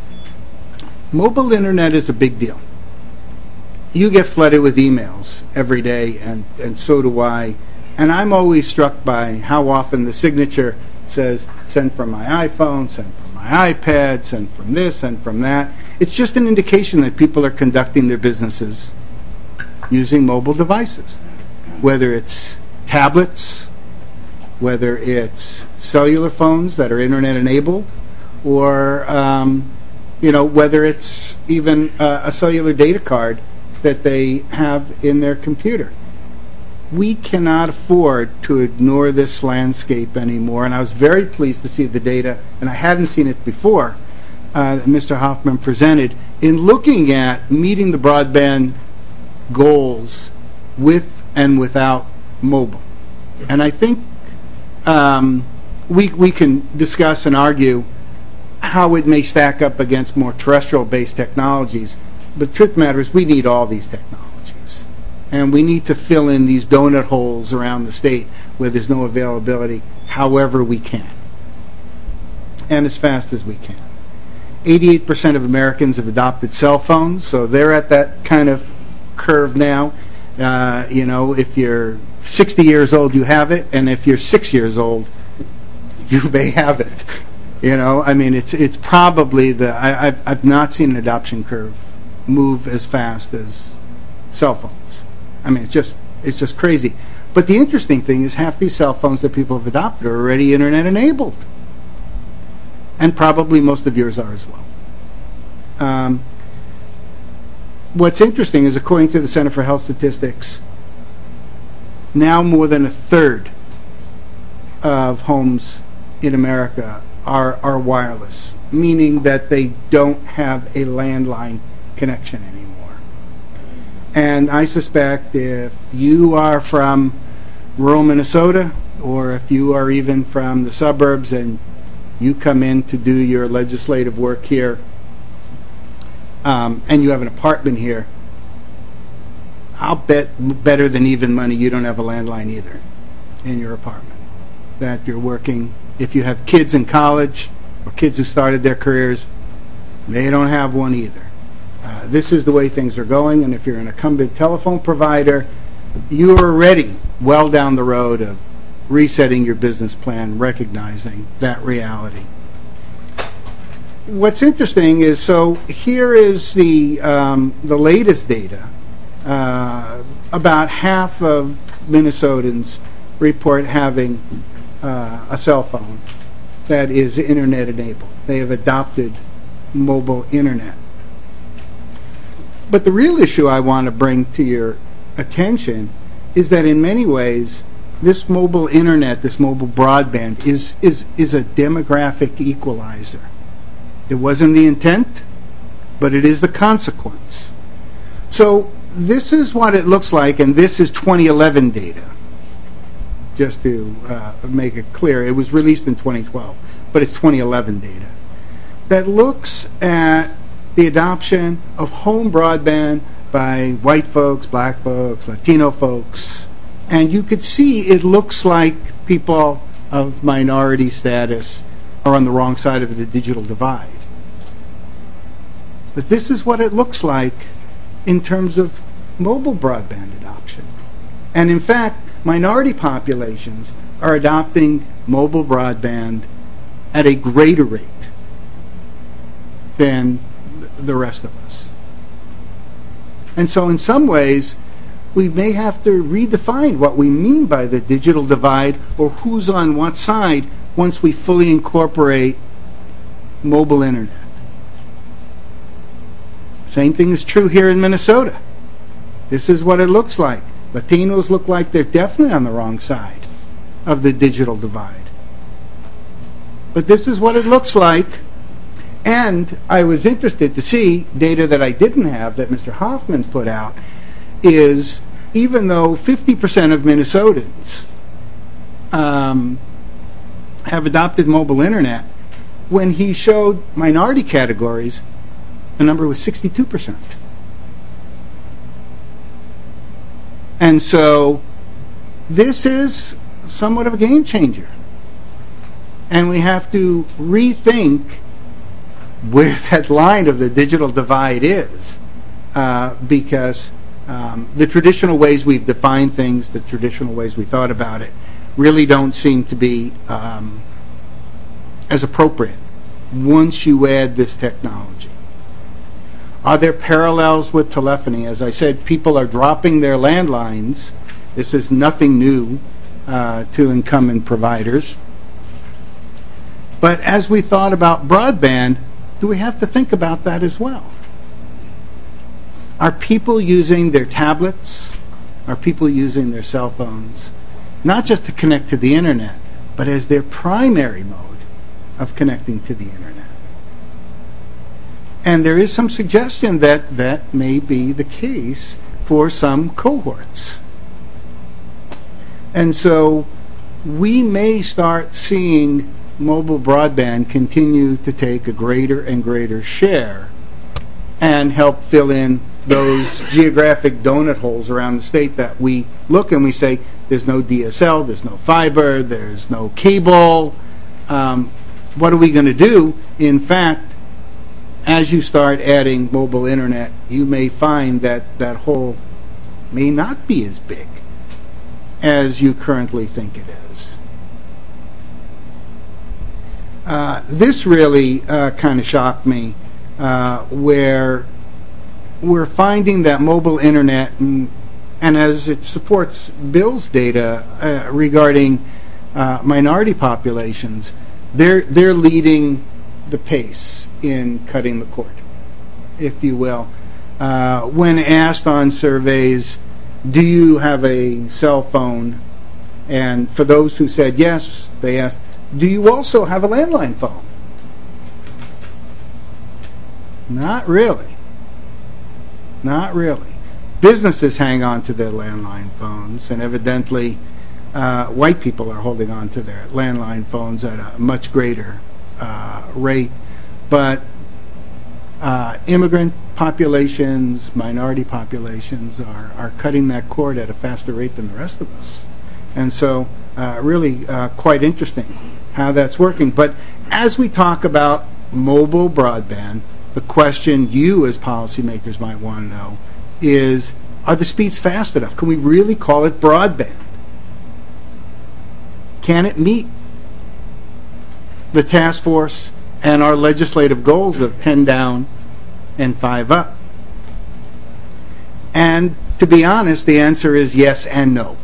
mobile internet is a big deal. You get flooded with emails every day, and, and so do I. And I'm always struck by how often the signature says, send from my iPhone, send from my iPad, send from this, send from that. It's just an indication that people are conducting their businesses using mobile devices, whether it's tablets, whether it's cellular phones that are internet enabled, or um, you know, whether it's even uh, a cellular data card that they have in their computer. We cannot afford to ignore this landscape anymore, and I was very pleased to see the data, and I hadn't seen it before, uh, that Mister Hoffman presented, in looking at meeting the broadband goals with and without mobile. And I think um, we, we can discuss and argue how it may stack up against more terrestrial-based technologies, but the truth of the matter is we need all these technologies. And we need to fill in these donut holes around the state where there's no availability however we can, and as fast as we can. eighty-eight percent of Americans have adopted cell phones, so they're at that kind of curve now. Uh, you know, if you're sixty years old, you have it, and if you're six years old, you may have it. You know, I mean, it's it's probably the I, I've I've not seen an adoption curve move as fast as cell phones. I mean, it's just it's just crazy. But the interesting thing is half these cell phones that people have adopted are already internet enabled, and probably most of yours are as well. Um, what's interesting is, according to the Center for Health Statistics, now more than a third of homes in America are are wireless, meaning that they don't have a landline connection anymore. And I suspect if you are from rural Minnesota, or if you are even from the suburbs and you come in to do your legislative work here, um, and you have an apartment here, I'll bet better than even money you don't have a landline either in your apartment. That you're working, if you have kids in college or kids who started their careers, they don't have one either. Uh, this is the way things are going, and if you're an incumbent telephone provider, you are already well down the road of resetting your business plan, recognizing that reality. What's interesting is, so here is the um, the latest data. Uh, about half of Minnesotans report having uh, a cell phone that is internet enabled. They have adopted mobile internet. But the real issue I want to bring to your attention is that in many ways, this mobile internet, this mobile broadband, is, is, is a demographic equalizer. It wasn't the intent, but it is the consequence. So this is what it looks like, and this is twenty eleven data, just to uh, make it clear. It was released in twenty twelve, but it's twenty eleven data that looks at the adoption of home broadband by white folks, black folks, Latino folks, and you could see it looks like people of minority status are on the wrong side of the digital divide. But this is what it looks like in terms of mobile broadband adoption. And in fact, minority populations are adopting mobile broadband at a greater rate than the rest of us. And so in some ways, we may have to redefine what we mean by the digital divide or who's on what side once we fully incorporate mobile internet. Same thing is true here in Minnesota. This is what it looks like. Latinos look like they're definitely on the wrong side of the digital divide. But this is what it looks like. And I was interested to see data that I didn't have that Mister Hoffman put out is even though fifty percent of Minnesotans um, have adopted mobile internet, when he showed minority categories, the number was sixty-two percent. And so this is somewhat of a game changer. And we have to rethink where that line of the digital divide is, uh, because um, the traditional ways we've defined things, the traditional ways we thought about it, really don't seem to be um, as appropriate once you add this technology. Are there parallels with telephony? As I said, people are dropping their landlines. This is nothing new uh, to incumbent providers. But as we thought about broadband, do we have to think about that as well? Are people using their tablets? Are people using their cell phones? Not just to connect to the internet, but as their primary mode of connecting to the internet. And there is some suggestion that that may be the case for some cohorts. And so we may start seeing mobile broadband continue to take a greater and greater share and help fill in those geographic donut holes around the state that we look and we say, there's no D S L, there's no fiber, there's no cable. Um, what are we going to do? In fact, as you start adding mobile internet, you may find that that hole may not be as big as you currently think it is. Uh, this really uh, kind of shocked me, uh, where we're finding that mobile internet, and, and as it supports Bill's data uh, regarding uh, minority populations, they're they're leading the pace in cutting the cord, if you will. Uh, when asked on surveys, do you have a cell phone? And for those who said yes, they asked, do you also have a landline phone? Not really. Not really. Businesses hang on to their landline phones, and evidently uh, white people are holding on to their landline phones at a much greater uh, rate, but uh, immigrant populations, minority populations are, are cutting that cord at a faster rate than the rest of us. And so uh, really uh, quite interesting how that's working. But as we talk about mobile broadband, the question you as policymakers might want to know is, are the speeds fast enough? Can we really call it broadband? Can it meet the task force and our legislative goals of ten down and five up? And to be honest, the answer is yes and no.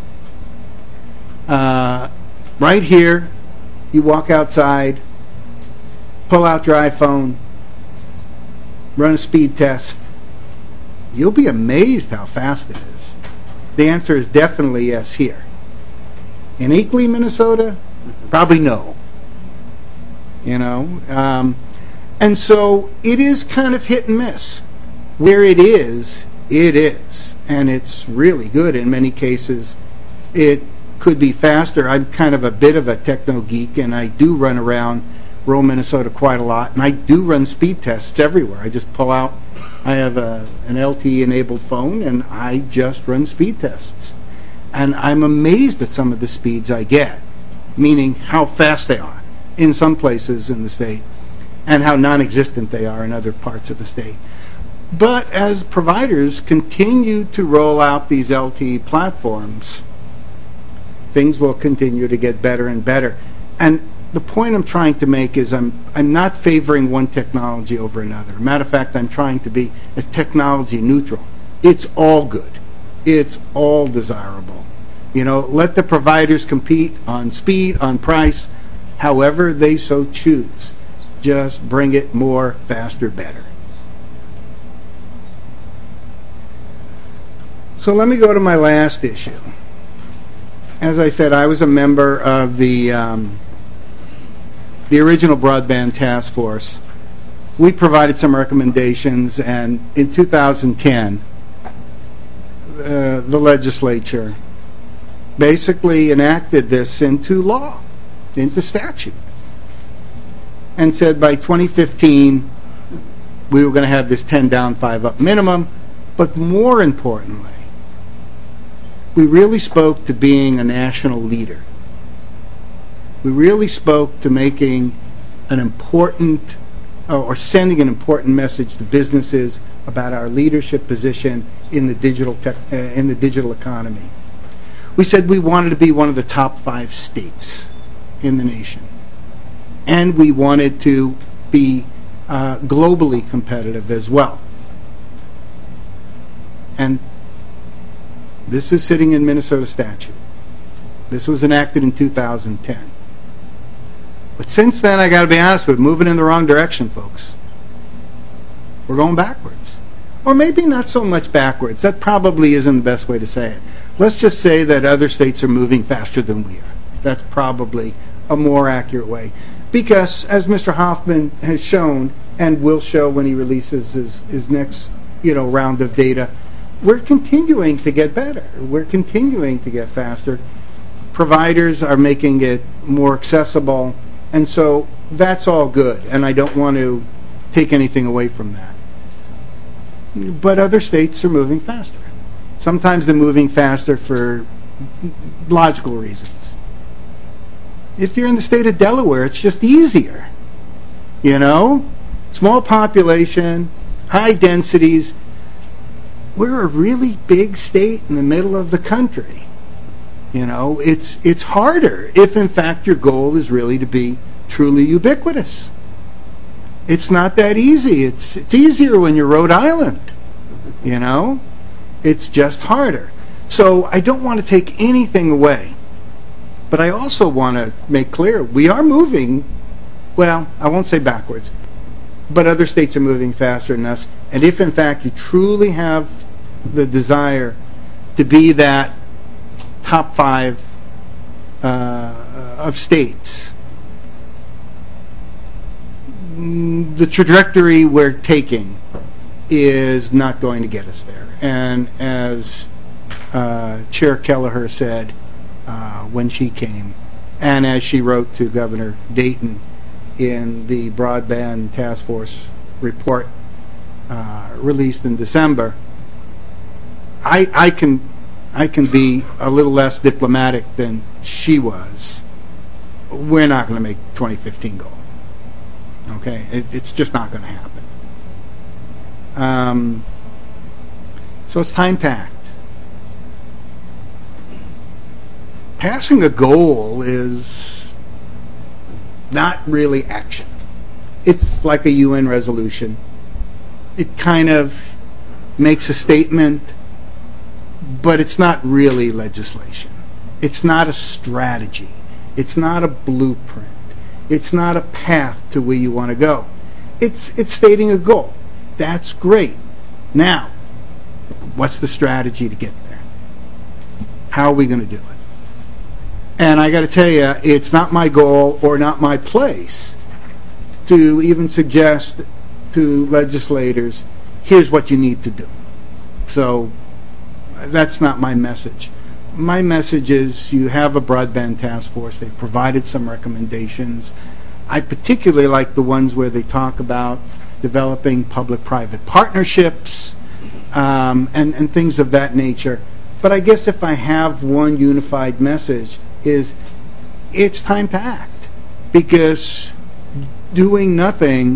Uh, right here, you walk outside, pull out your iPhone, run a speed test. You'll be amazed how fast it is. The answer is definitely yes here. In Eakly, Minnesota, probably no. You know, um, and so it is kind of hit and miss. Where it is, it is, and it's really good in many cases. It could be faster. I'm kind of a bit of a techno geek, and I do run around rural Minnesota quite a lot, and I do run speed tests everywhere. I just pull out, I have a, an L T E-enabled phone, and I just run speed tests. And I'm amazed at some of the speeds I get, meaning how fast they are in some places in the state and how non-existent they are in other parts of the state. But as providers continue to roll out these L T E platforms, things will continue to get better and better. And the point I'm trying to make is I'm I'm not favoring one technology over another. Matter of fact, I'm trying to be as technology neutral. It's all good. It's all desirable. You know, let the providers compete on speed, on price, however they so choose. Just bring it more, faster, better. So let me go to my last issue. As I said, I was a member of the um, the original broadband task force. We provided some recommendations, and in two thousand ten, uh, the legislature basically enacted this into law, into statute, and said by twenty fifteen we were going to have this ten down, five up minimum, but more importantly, we really spoke to being a national leader. We really spoke to making an important, or sending an important message to businesses about our leadership position in the digital tech, uh, in the digital economy. We said we wanted to be one of the top five states in the nation, and we wanted to be uh, globally competitive as well. And this is sitting in Minnesota statute. This was enacted in two thousand ten. But since then, I got to be honest, we're moving in the wrong direction, folks. We're going backwards. Or maybe not so much backwards. That probably isn't the best way to say it. Let's just say that other states are moving faster than we are. That's probably a more accurate way. Because, as Mister Hoffman has shown, and will show when he releases his, his next you know, round of data, we're continuing to get better. We're continuing to get faster. Providers are making it more accessible, and so that's all good, and I don't want to take anything away from that. But other states are moving faster. Sometimes they're moving faster for logical reasons. If you're in the state of Delaware, it's just easier. You know? Small population, high densities. We're a really big state in the middle of the country. You know, it's it's harder if in fact your goal is really to be truly ubiquitous. It's not that easy. It's it's easier when you're Rhode Island. You know? It's just harder. So I don't want to take anything away. But I also want to make clear we are moving, well, I won't say backwards, but other states are moving faster than us. And if in fact you truly have the desire to be that top five uh, of states, the trajectory we're taking is not going to get us there. And as uh, Chair Kelleher said uh, when she came, and as she wrote to Governor Dayton, in the Broadband Task Force report uh, released in December, I, I can I can be a little less diplomatic than she was. We're not going to make twenty fifteen goal. Okay, it, it's just not going to happen. Um, so it's time to act. Passing a goal is not really action. It's like a U N resolution. It kind of makes a statement, but it's not really legislation. It's not a strategy. It's not a blueprint. It's not a path to where you want to go. It's it's stating a goal. That's great. Now, what's the strategy to get there? How are we going to do it? And I got to tell you, it's not my goal or not my place to even suggest to legislators, here's what you need to do. So that's not my message. My message is you have a broadband task force. They've provided some recommendations. I particularly like the ones where they talk about developing public-private partnerships um, and, and things of that nature. But I guess if I have one unified message is it's time to act, because doing nothing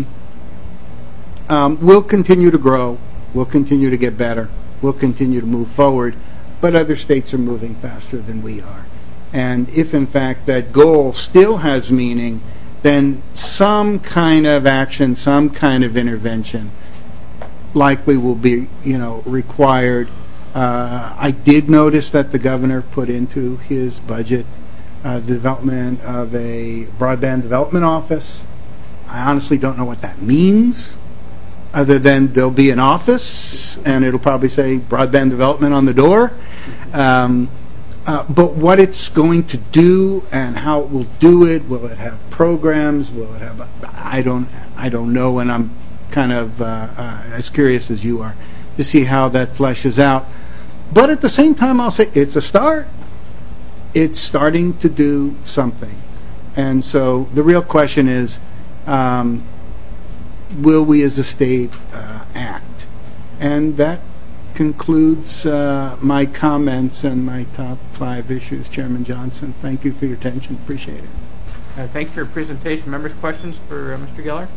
um, will continue to grow, will continue to get better, will continue to move forward, but other states are moving faster than we are. And if in fact that goal still has meaning, then some kind of action, some kind of intervention likely will be, you know, required. Uh, I did notice that the governor put into his budget uh, the development of a broadband development office. I honestly don't know what that means, other than there'll be an office and it'll probably say broadband development on the door. Um, uh, but what it's going to do and how it will do it, will it have programs, will it have, I don't, I don't know, and I'm kind of uh, uh, as curious as you are to see how that fleshes out. But at the same time, I'll say it's a start. It's starting to do something. And so the real question is, um, will we as a state uh, act? And that concludes uh, my comments and my top five issues, Chairman Johnson. Thank you for your attention. Appreciate it. Uh, thank you for your presentation. Members, questions for uh, Mister Geller?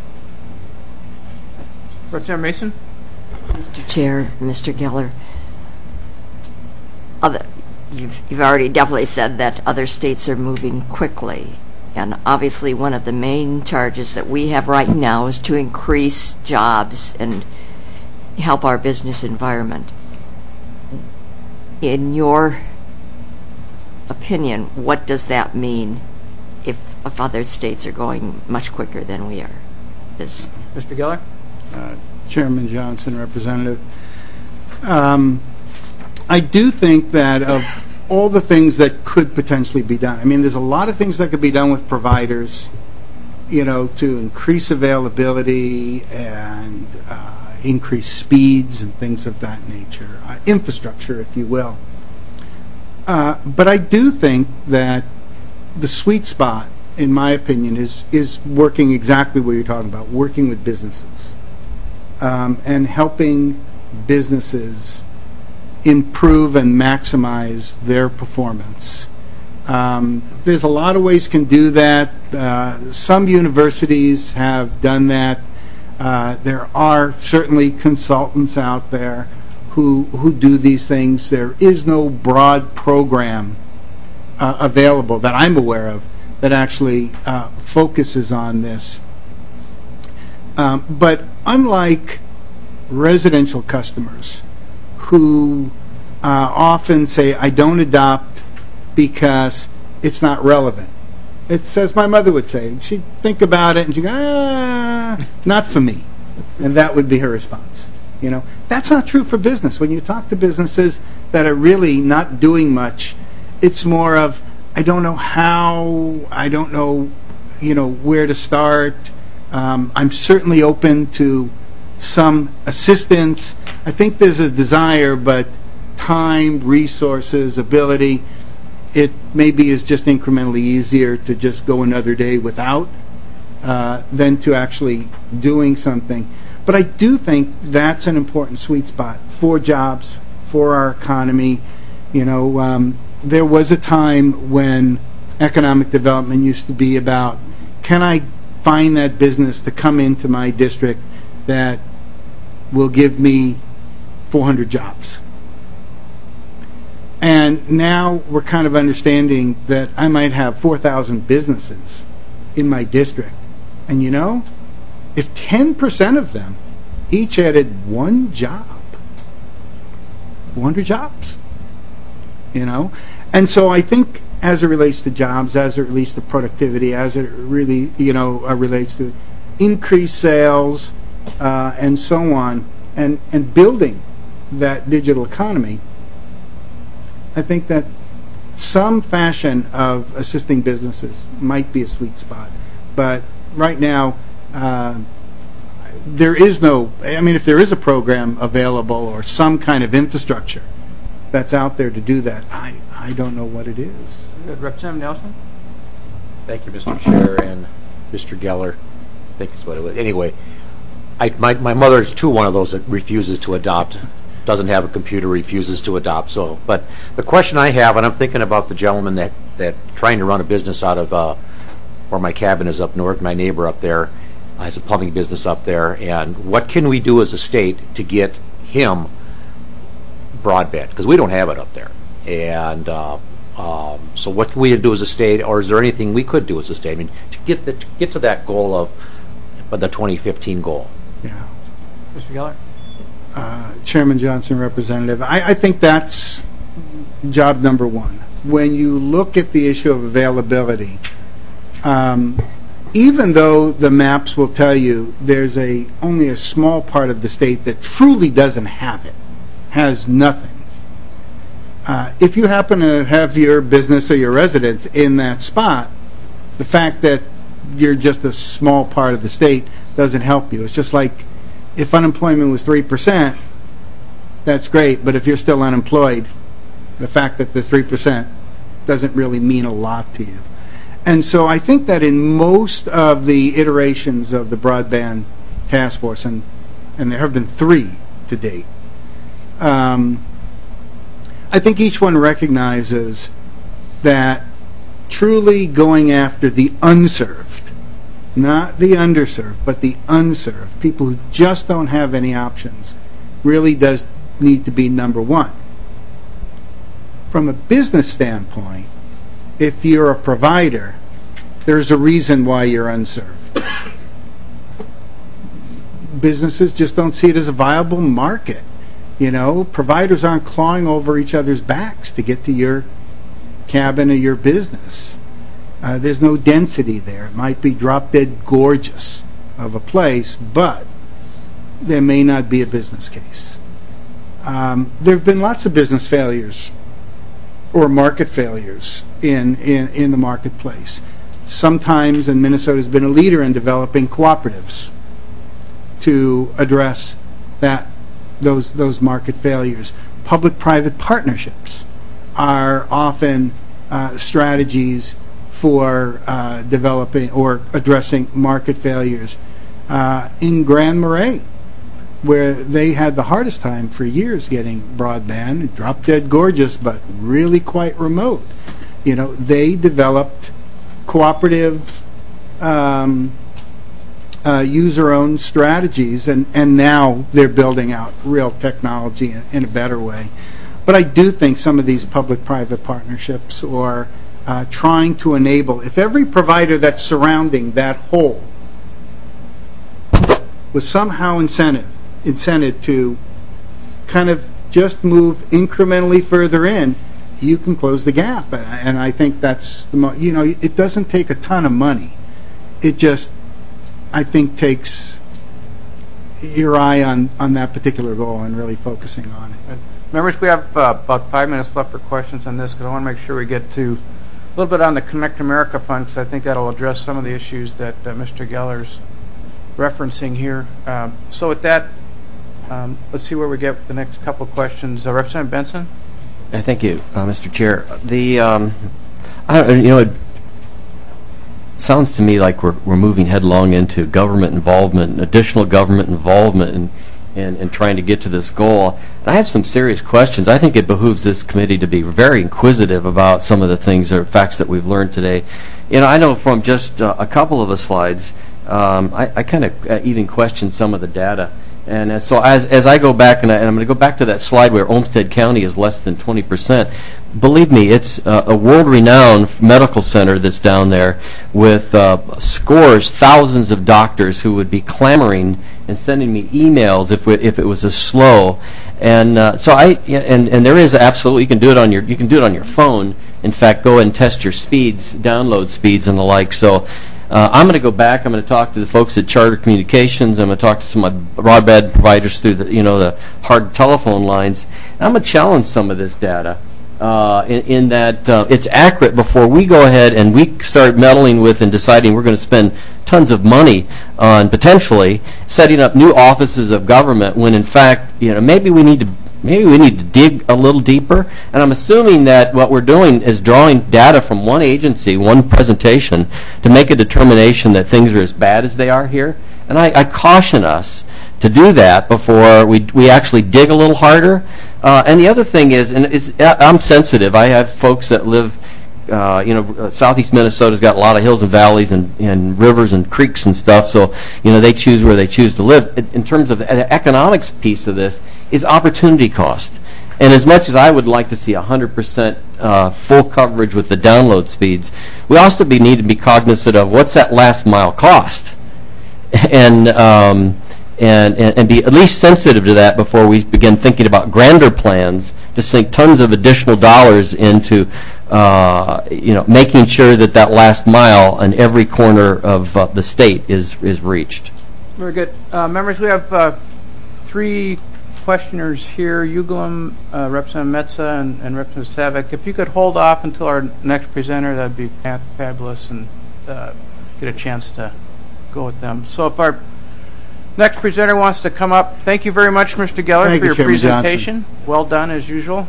Representative Mason? Mister Chair, Mister Geller, other, you've, you've already definitely said that other states are moving quickly. And obviously one of the main charges that we have right now is to increase jobs and help our business environment. In your opinion, what does that mean if, if other states are going much quicker than we are? Is Mister Geller? Uh, Chairman Johnson, Representative. Um, I do think that of all the things that could potentially be done, I mean, there's a lot of things that could be done with providers, you know, to increase availability and uh, increase speeds and things of that nature, uh, infrastructure, if you will. Uh, but I do think that the sweet spot, in my opinion, is is working exactly what you're talking about, working with businesses um, and helping businesses improve and maximize their performance. Um, there's a lot of ways you can do that. Uh, some universities have done that. Uh, there are certainly consultants out there who who do these things. There is no broad program uh, available that I'm aware of that actually uh, focuses on this. Um, but unlike residential customers who uh, often say, I don't adopt because it's not relevant. It's as my mother would say. She'd think about it and she'd go, ah, not for me. And that would be her response. You know, that's not true for business. When you talk to businesses that are really not doing much, it's more of, I don't know how, I don't know, you know, where to start. Um, I'm certainly open to some assistance. I think there's a desire, but time, resources, ability, it maybe is just incrementally easier to just go another day without. uh, than to actually doing something. But I do think that's an important sweet spot for jobs, for our economy. You know, um, there was a time when economic development used to be about, can I find that business to come into my district that will give me four hundred jobs? And now we're kind of understanding that I might have four thousand businesses in my district. And you know, if ten percent of them each added one job, four hundred jobs, you know? And so I think as it relates to jobs, as it relates to productivity, as it really, you know, uh, relates to increased sales uh, and so on, and, and building that digital economy, I think that some fashion of assisting businesses might be a sweet spot. But right now, uh, there is no, I mean, if there is a program available or some kind of infrastructure that's out there to do that, I, I don't know what it is. Good. Representative Nelson? Thank you, Mister Chair, and Mister Geller. I think that's what it was. Anyway, I, my, my mother is too one of those that refuses to adopt, doesn't have a computer, refuses to adopt. So, but the question I have, and I'm thinking about the gentleman that, that trying to run a business out of uh, where my cabin is up north, my neighbor up there uh, has a plumbing business up there, and what can we do as a state to get him broadband? Because we don't have it up there. And uh, um, so what can we do as a state, or is there anything we could do as a state? I mean, to get, the, to, get to that goal of uh, the twenty fifteen goal. Yeah. Mister Geller? Uh, Chairman Johnson, Representative, I, I think that's job number one. When you look at the issue of availability, um, even though the maps will tell you there's a only a small part of the state that truly doesn't have it, has nothing. Uh, if you happen to have your business or your residence in that spot, the fact that you're just a small part of the state doesn't help you. It's just like if unemployment was three percent, that's great, but if you're still unemployed, the fact that the three percent doesn't really mean a lot to you. And so I think that in most of the iterations of the broadband task force, and, and there have been three to date, um, I think each one recognizes that truly going after the unserved, not the underserved, but the unserved, people who just don't have any options, really does need to be number one. From a business standpoint, if you're a provider, there's a reason why you're unserved. Businesses just don't see it as a viable market. You know, providers aren't clawing over each other's backs to get to your cabin or your business. Uh, there's no density there. It might be drop-dead gorgeous of a place, but there may not be a business case. Um, there have been lots of business failures or market failures in, in, in the marketplace. Sometimes, and Minnesota's been a leader in developing cooperatives to address that those those market failures. Public-private partnerships are often uh, strategies for uh, developing or addressing market failures. Uh, in Grand Marais, where they had the hardest time for years getting broadband, drop-dead gorgeous, but really quite remote. You know, they developed cooperative um, uh, user-owned strategies, and, and now they're building out real technology in, in a better way. But I do think some of these public-private partnerships or uh, trying to enable, if every provider that's surrounding that whole was somehow incentive, incented to kind of just move incrementally further in, you can close the gap. And I think that's the mo- you know, it doesn't take a ton of money. It just, I think, takes your eye on, on that particular goal and really focusing on it. Members, we have uh, about five minutes left for questions on this, because I want to make sure we get to a little bit on the Connect America Fund, because I think that will address some of the issues that uh, Mister Geller's referencing here. Um, so with that, um, let's see where we get with the next couple of questions. Uh, Representative Benson? Uh, thank you, uh, Mister Chair. The um, I don't, you know, some sounds to me like we're we're moving headlong into government involvement, additional government involvement, and and, and trying to get to this goal. And I have some serious questions. I think it behooves this committee to be very inquisitive about some of the things or facts that we've learned today. You know, I know from just uh, a couple of the slides, um, I, I kind of uh, even question some of the data. And uh, so as as I go back, and, I, and I'm going to go back to that slide where Olmsted County is less than twenty percent. Believe me, it's uh, a world-renowned medical center that's down there with uh, scores, thousands of doctors who would be clamoring and sending me emails if we, if it was as slow. And uh, so I and and there is absolutely, you can do it on your you can do it on your phone. In fact, go and test your speeds, download speeds, and the like. So. Uh, I'm going to go back. I'm going to talk to the folks at Charter Communications. I'm going to talk to some of my broadband providers through the, you know, the hard telephone lines. And I'm going to challenge some of this data uh, in, in that uh, it's accurate before we go ahead and we start meddling with and deciding we're going to spend tons of money on potentially setting up new offices of government. When in fact, you know, maybe we need to. Maybe we need to dig a little deeper, and I'm assuming that what we're doing is drawing data from one agency, one presentation, to make a determination that things are as bad as they are here. And I, I caution us to do that before we we actually dig a little harder. Uh, and the other thing is, and it's, I'm sensitive. I have folks that live, uh, you know, southeast Minnesota's got a lot of hills and valleys and, and rivers and creeks and stuff, so, you know, they choose where they choose to live. In, in terms of the economics piece of this, is opportunity cost. And as much as I would like to see one hundred percent uh, full coverage with the download speeds, we also be, need to be cognizant of what's that last mile cost, and, um, and, and and be at least sensitive to that before we begin thinking about grander plans to sink tons of additional dollars into uh, you know, making sure that that last mile in every corner of uh, the state is, is reached. Very good. Uh, members, we have uh, three questioners here, Uglum, uh, Representative Metsa, and, and Representative Savick. If you could hold off until our next presenter, that'd be fa- fabulous, and uh, get a chance to go with them. So if our next presenter wants to come up, thank you very much, Mister Geller, thank for you, your Chairman presentation. Johnson. Well done, as usual.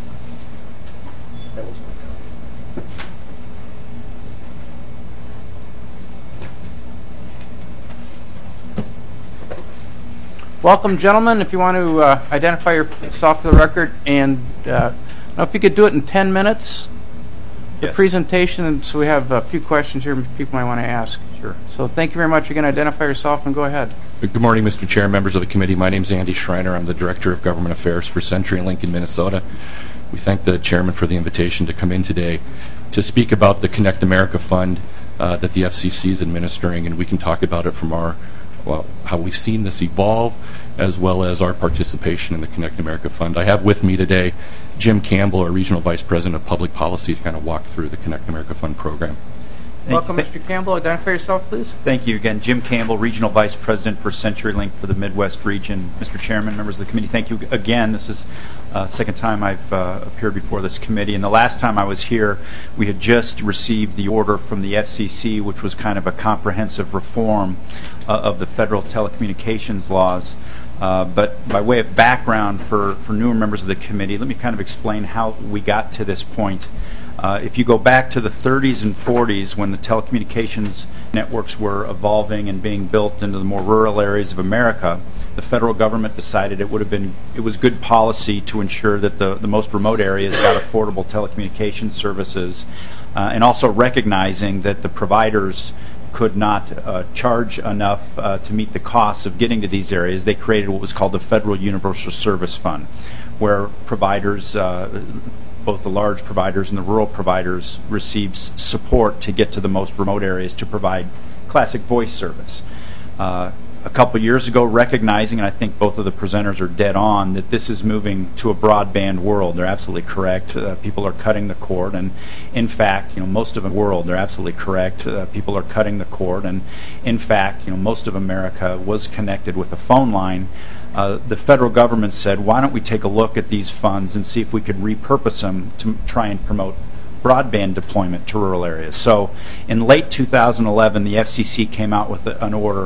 Welcome, gentlemen. If you want to uh, identify yourself for the record, and uh, now if you could do it in ten minutes, the yes. presentation, and so we have a few questions here people might want to ask. Sure. So thank you very much. Again, identify yourself and go ahead. Good morning, Mister Chair, members of the committee. My name is Andy Schreiner. I'm the Director of Government Affairs for CenturyLink in Minnesota. We thank the Chairman for the invitation to come in today to speak about the Connect America Fund uh, that the F C C is administering, and we can talk about it from our well, how we've seen this evolve, as well as our participation in the Connect America Fund. I have with me today Jim Campbell, our Regional Vice President of Public Policy, to kind of walk through the Connect America Fund program. Thank Welcome, Mister Campbell. Identify yourself, please. Thank you again. Jim Campbell, Regional Vice President for CenturyLink for the Midwest region. Mister Chairman, members of the committee, thank you again. This is the uh, second time I've uh, appeared before this committee. And the last time I was here, we had just received the order from the F C C, which was kind of a comprehensive reform uh, of the federal telecommunications laws. Uh, but by way of background for, for newer members of the committee, let me kind of explain how we got to this point. Uh, if you go back to the thirties and forties, when the telecommunications networks were evolving and being built into the more rural areas of America, the federal government decided it would have been it was good policy to ensure that the, the most remote areas got affordable telecommunications services, uh, and also recognizing that the providers could not uh, charge enough uh, to meet the costs of getting to these areas. They created what was called the Federal Universal Service Fund, where providers, uh, both the large providers and the rural providers, received support to get to the most remote areas to provide classic voice service. Uh, a couple years ago, recognizing, and I think both of the presenters are dead on, that this is moving to a broadband world. They're absolutely correct. Uh, people are cutting the cord, and in fact, you know, most of the world, they're absolutely correct. Uh, people are cutting the cord, and in fact, you know, most of America was connected with a phone line. Uh, the federal government said, why don't we take a look at these funds and see if we could repurpose them to try and promote broadband deployment to rural areas. So in late two thousand eleven, the F C C came out with a, an order to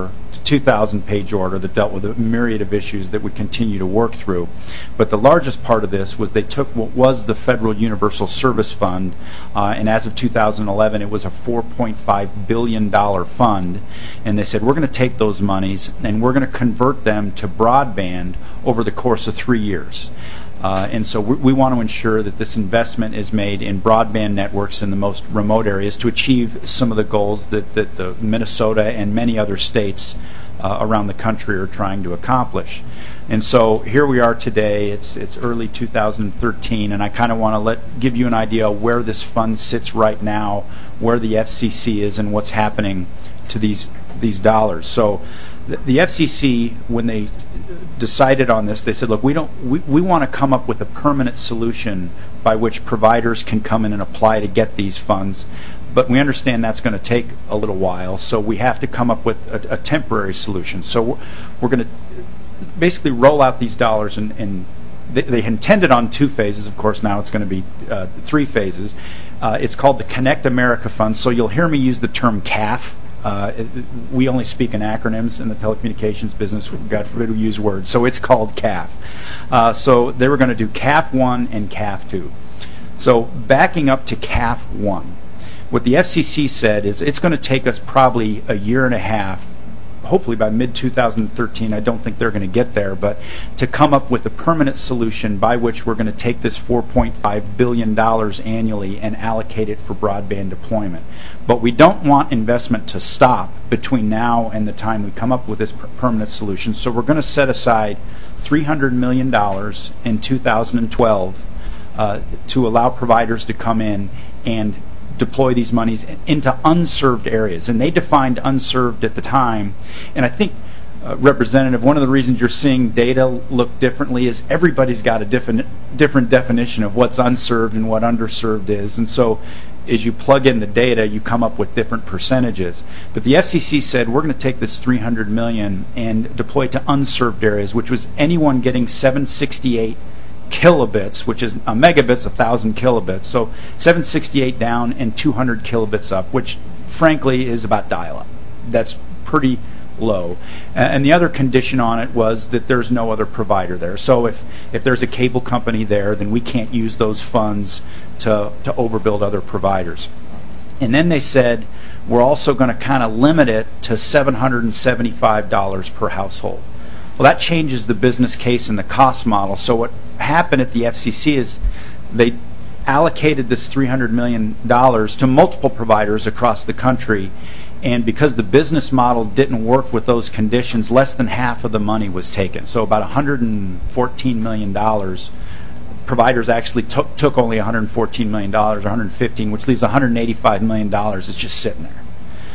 two thousand page order that dealt with a myriad of issues that we continue to work through. But the largest part of this was they took what was the Federal Universal Service Fund, uh, and as of two thousand eleven, it was a four point five billion dollars fund, and they said, we're going to take those monies and we're going to convert them to broadband over the course of three years. Uh, and so we, we want to ensure that this investment is made in broadband networks in the most remote areas to achieve some of the goals that, that the Minnesota and many other states uh, around the country are trying to accomplish. And so here we are today. It's it's early two thousand thirteen, and I kind of want to let give you an idea of where this fund sits right now, where the F C C is, and what's happening to these these dollars. So the, the F C C, when they decided on this, they said, look, we don't we, we want to come up with a permanent solution by which providers can come in and apply to get these funds, but we understand that's going to take a little while, so we have to come up with a, a temporary solution. So we're, we're going to basically roll out these dollars, and, and they, they intended on two phases. Of course, now it's going to be uh, three phases. Uh, it's called the Connect America Fund, so you'll hear me use the term C A F. Uh, it, we only speak in acronyms in the telecommunications business. God forbid we use words. So it's called C A F. Uh, so they were going to do C A F one and C A F two. So backing up to C A F one, what the F C C said is it's going to take us probably a year and a half, hopefully by mid two thousand thirteen, I don't think they're going to get there, but to come up with a permanent solution by which we're going to take this four point five billion dollars annually and allocate it for broadband deployment. But we don't want investment to stop between now and the time we come up with this per permanent solution, so we're going to set aside three hundred million dollars in two thousand twelve uh, to allow providers to come in and deploy these monies into unserved areas. And they defined unserved at the time. And I think, uh, Representative, one of the reasons you're seeing data look differently is everybody's got a different, different definition of what's unserved and what underserved is. And so as you plug in the data, you come up with different percentages. But the F C C said, we're going to take this three hundred million dollars and deploy it to unserved areas, which was anyone getting seven sixty-eight kilobits, which is a megabit's a thousand kilobits, so seven sixty-eight down and two hundred kilobits up, which frankly is about dial-up. That's pretty low. And the other condition on it was that there's no other provider there. So if if there's a cable company there, then we can't use those funds to to overbuild other providers. And then they said we're also going to kind of limit it to seven hundred seventy-five dollars per household. Well, that changes the business case and the cost model. So what happened at the F C C is they allocated this three hundred million dollars to multiple providers across the country, and because the business model didn't work with those conditions, less than half of the money was taken. So about one hundred fourteen million dollars. Providers actually took, took only one hundred fourteen million dollars, or one hundred fifteen, which leaves one hundred eighty-five million dollars that's just sitting there.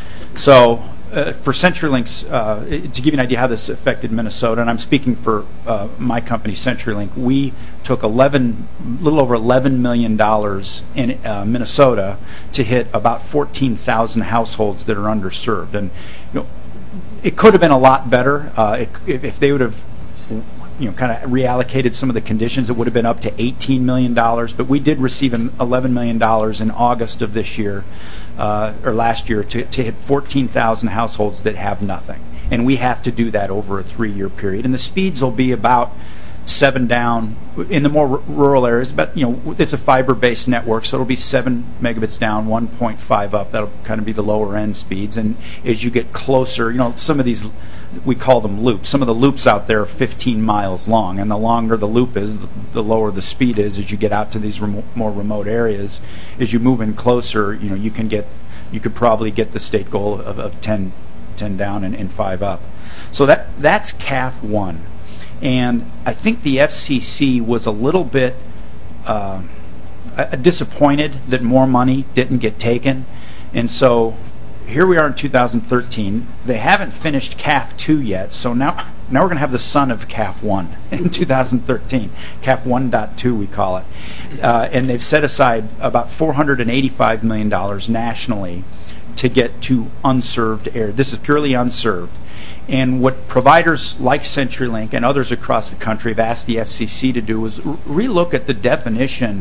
So Uh, for CenturyLink's, uh, to give you an idea how this affected Minnesota, and I'm speaking for uh, my company, CenturyLink, we took eleven, little over eleven million dollars in uh, Minnesota to hit about fourteen thousand households that are underserved. And you know, it could have been a lot better uh, it, if, if they would have, you know, kind of reallocated some of the conditions. It would have been up to eighteen million dollars, but we did receive an eleven million dollars in August of this year, uh, or last year, to, to hit fourteen thousand households that have nothing. And we have to do that over a three-year period. And the speeds will be about seven down in the more r rural areas, but you know, it's a fiber-based network, so it'll be seven megabits down, one point five up. That'll kind of be the lower end speeds. And as you get closer, you know, some of these, we call them loops. Some of the loops out there are fifteen miles long, and the longer the loop is, the, the lower the speed is as you get out to these remo more remote areas. As you move in closer, you know, you can get, you could probably get the state goal of, of ten, ten down and, and five up. So that that's C A F one. And I think the F C C was a little bit uh, disappointed that more money didn't get taken. And so here we are in two thousand thirteen. They haven't finished C A F two yet, so now, now we're going to have the son of C A F one in two thousand thirteen. C A F one point two we call it. Uh, and they've set aside about four hundred eighty-five million dollars nationally to get to unserved area. This is purely unserved. And what providers like CenturyLink and others across the country have asked the F C C to do is re-look at the definition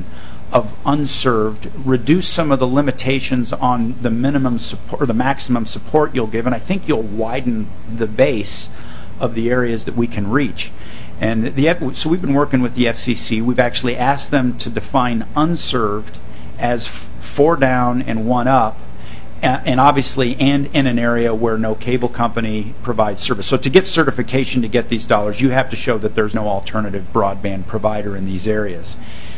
of unserved, reduce some of the limitations on the minimum support or the maximum support you'll give, and I think you'll widen the base of the areas that we can reach. And the, so we've been working with the F C C. We've actually asked them to define unserved as f- four down and one up, and, and obviously and in an area where no cable company provides service. So to get certification to get these dollars, you have to show that there's no alternative broadband provider in these areas.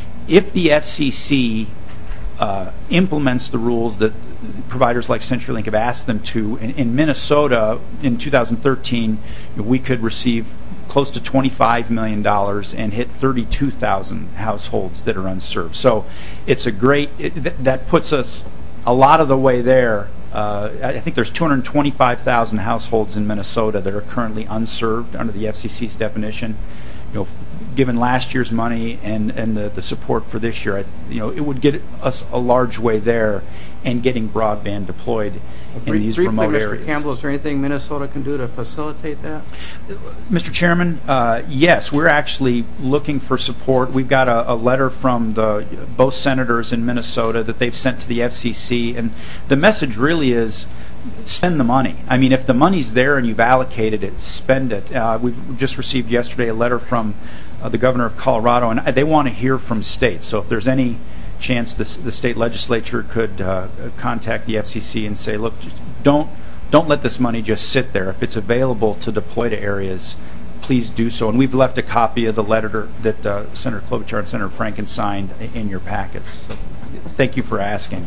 If the F C C uh, implements the rules that providers like CenturyLink have asked them to, in, in Minnesota in two thousand thirteen, we could receive close to twenty-five million dollars and hit thirty-two thousand households that are unserved. So it's a great, it, th- that puts us a lot of the way there. Uh, I think there's two hundred twenty-five thousand households in Minnesota that are currently unserved under the F C C's definition. You know, given last year's money and, and the, the support for this year, I, you know, it would get us a large way there and getting broadband deployed in Brief, these briefly, remote Mister areas. Campbell, is there anything Minnesota can do to facilitate that? Mister Chairman, uh, yes, we're actually looking for support. We've got a, a letter from the both senators in Minnesota that they've sent to the F C C, and the message really is spend the money. I mean, if the money's there and you've allocated it, spend it. Uh, we just received yesterday a letter from uh, the governor of Colorado, and they want to hear from states. So if there's any chance the, the state legislature could uh, contact the F C C and say, look, just don't don't let this money just sit there. If it's available to deploy to areas, please do so. And we've left a copy of the letter that uh, Senator Klobuchar and Senator Franken signed in your packets. So thank you for asking.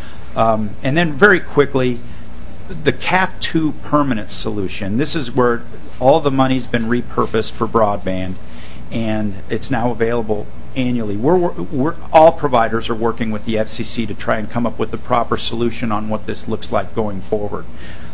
Um, and then very quickly, the C A F two permanent solution. This is where all the money's been repurposed for broadband, and it's now available annually. We're, we're all providers are working with the F C C to try and come up with the proper solution on what this looks like going forward.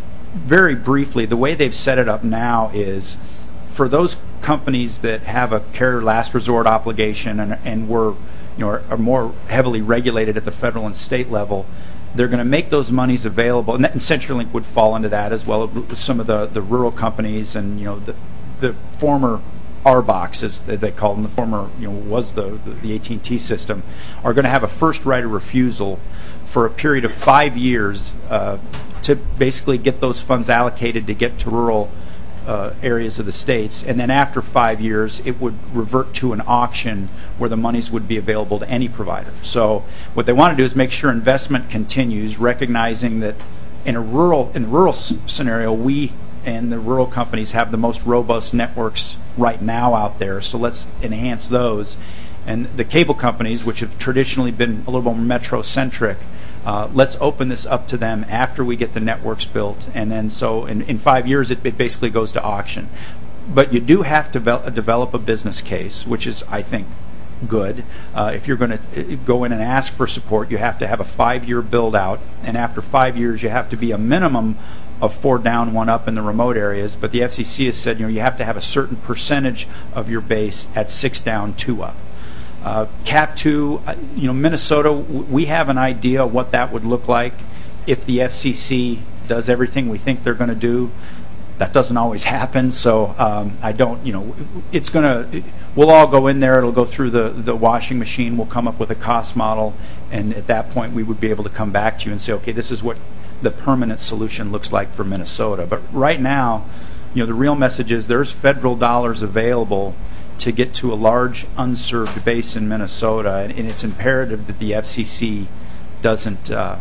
Very briefly, the way they've set it up now is for those companies that have a carrier last resort obligation and, and were, you know, are, are more heavily regulated at the federal and state level, they're going to make those monies available, and, that, and CenturyLink would fall into that as well as some of the, the rural companies and, you know, the the former R box, as they call them, the former, you know, was the the A T and T system, are going to have a first right of refusal for a period of five years uh, to basically get those funds allocated to get to rural uh, areas of the states, and then after five years, it would revert to an auction where the monies would be available to any provider. So what they want to do is make sure investment continues, recognizing that in a rural in the rural s- scenario, we and the rural companies have the most robust networks right now out there. So let's enhance those. And the cable companies, which have traditionally been a little more metro-centric, uh, let's open this up to them after we get the networks built. And then so in, in five years, it, it basically goes to auction. But you do have to ve- develop a business case, which is, I think, good. Uh, if you're going to go in and ask for support, you have to have a five-year build-out. And after five years, you have to be a minimum of four down, one up in the remote areas. But the F C C has said, you know, you have to have a certain percentage of your base at six down, two up. Uh, C A F two, uh, you know, Minnesota, w- we have an idea what that would look like if the F C C does everything we think they're going to do. That doesn't always happen, so um, I don't, you know, it's going to, we'll all go in there, it'll go through the, the washing machine, we'll come up with a cost model, and at that point we would be able to come back to you and say, okay, this is what the permanent solution looks like for Minnesota. But right now, you know, the real message is there's federal dollars available to get to a large unserved base in Minnesota, and, and it's imperative that the F C C doesn't uh,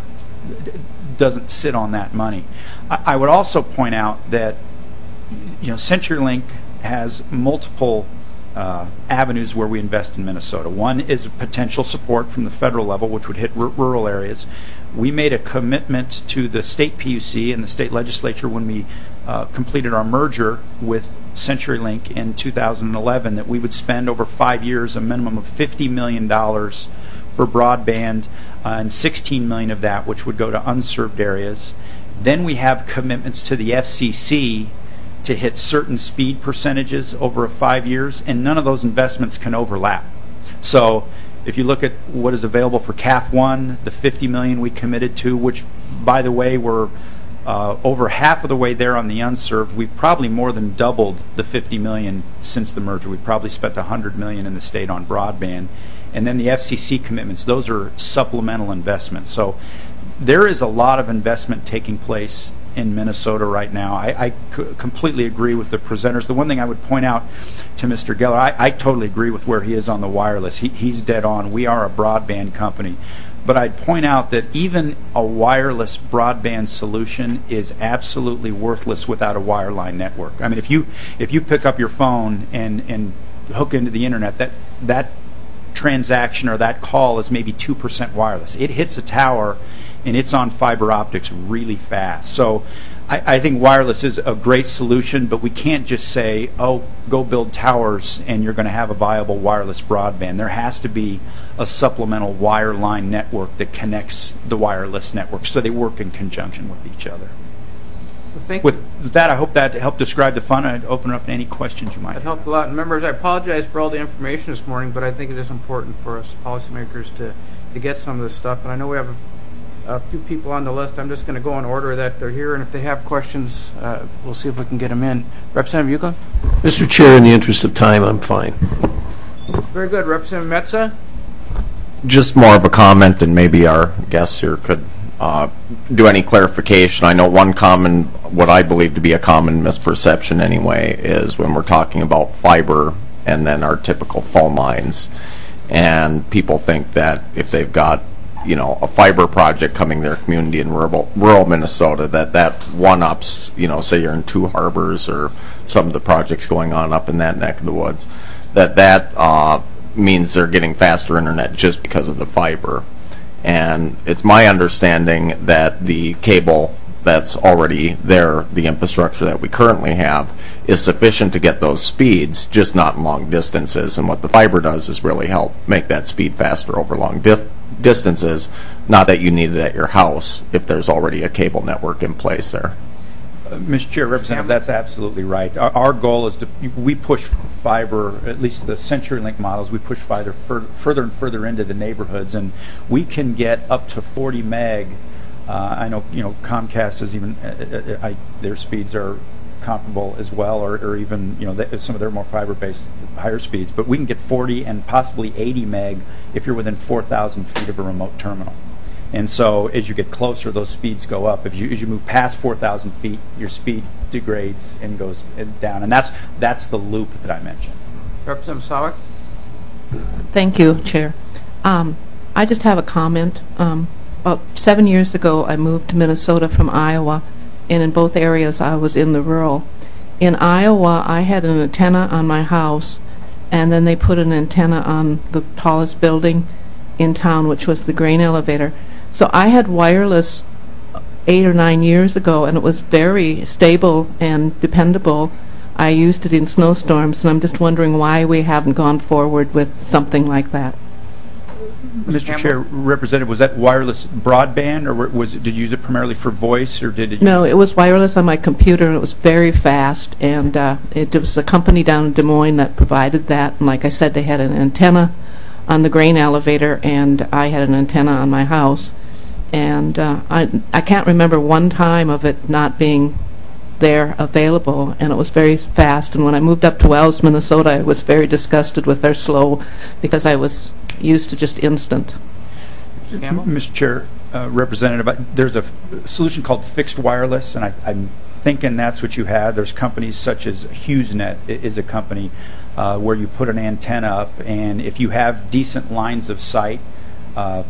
doesn't sit on that money. I, I would also point out that, you know, CenturyLink has multiple uh, avenues where we invest in Minnesota. One is potential support from the federal level, which would hit r- rural areas. We made a commitment to the state P U C and the state legislature when we uh, completed our merger with CenturyLink in two thousand eleven that we would spend over five years a minimum of fifty million dollars for broadband, uh, and sixteen million dollars of that which would go to unserved areas. Then we have commitments to the F C C to hit certain speed percentages over five years, and none of those investments can overlap. So if you look at what is available for C A F one, the fifty million dollars we committed to, which, by the way, we're uh, over half of the way there on the unserved, we've probably more than doubled the fifty million dollars since the merger. We've probably spent one hundred million dollars in the state on broadband. And then the F C C commitments, those are supplemental investments. So there is a lot of investment taking place in Minnesota right now. I, I c- completely agree with the presenters. The one thing I would point out to Mister Geller, I, I totally agree with where he is on the wireless. He, he's dead on. We are a broadband company. But I'd point out that even a wireless broadband solution is absolutely worthless without a wireline network. I mean, if you if you pick up your phone and, and hook into the internet, that that transaction or that call is maybe two percent wireless. It hits a tower and it's on fiber optics really fast. So I, I think wireless is a great solution, but we can't just say, oh, go build towers and you're going to have a viable wireless broadband. There has to be a supplemental wireline network that connects the wireless network so they work in conjunction with each other. Well, thank with you. that, I hope that helped describe the fund. I'd open it up to any questions you might That have. helped a lot. And members, I apologize for all the information this morning, but I think it is important for us policymakers to, to get some of this stuff. And I know we have a, a few people on the list. I'm just going to go in order that they're here, and if they have questions, uh, we'll see if we can get them in. Representative Yukon? Mister Chair, in the interest of time, I'm fine. Very good. Representative Metsa? Just more of a comment, and maybe our guests here could uh, do any clarification. I know one common, what I believe to be a common misperception anyway, is when we're talking about fiber and then our typical phone lines. And people think that if they've got, you know, a fiber project coming their community in rural, rural Minnesota, that that one-ups, you know, say you're in Two Harbors or some of the projects going on up in that neck of the woods, that that uh, means they're getting faster internet just because of the fiber. And it's my understanding that the cable that's already there, the infrastructure that we currently have, is sufficient to get those speeds, just not in long distances. And what the fiber does is really help make that speed faster over long dif- distances, not that you need it at your house if there's already a cable network in place there. Uh, Mister Chair, Representative, that's absolutely right. Our, our goal is to, we push fiber, at least the CenturyLink models, we push fiber fur, further and further into the neighborhoods, and we can get up to forty meg. Uh, I know, you know, Comcast is even, uh, uh, I, their speeds are comparable as well, or, or even, you know, they, some of their more fiber-based higher speeds. But we can get forty and possibly eighty meg if you're within four thousand feet of a remote terminal. And so as you get closer, those speeds go up. If you as you move past four thousand feet, your speed degrades and goes down. And that's that's the loop that I mentioned. Representative Sawick? Thank you, Chair. Um, I just have a comment. Um, about seven years ago, I moved to Minnesota from Iowa, and in both areas I was in the rural. In Iowa, I had an antenna on my house, and then they put an antenna on the tallest building in town, which was the grain elevator. So I had wireless eight or nine years ago, and it was very stable and dependable. I used it in snowstorms, and I'm just wondering why we haven't gone forward with something like that. Mister Chair, Representative, was that wireless broadband, or was it, did you use it primarily for voice, or did it? No, it was wireless on my computer, and it was very fast. And uh, it was a company down in Des Moines that provided that. And like I said, they had an antenna on the grain elevator, and I had an antenna on my house. And uh, I I can't remember one time of it not being there available, and it was very fast. And when I moved up to Wells, Minnesota, I was very disgusted with their slow, because I was used to just instant. Mister Chair, uh, Representative, there's a f- solution called fixed wireless, and I, I'm thinking that's what you have. There's companies such as HughesNet is a company uh, where you put an antenna up, and if you have decent lines of sight, uh,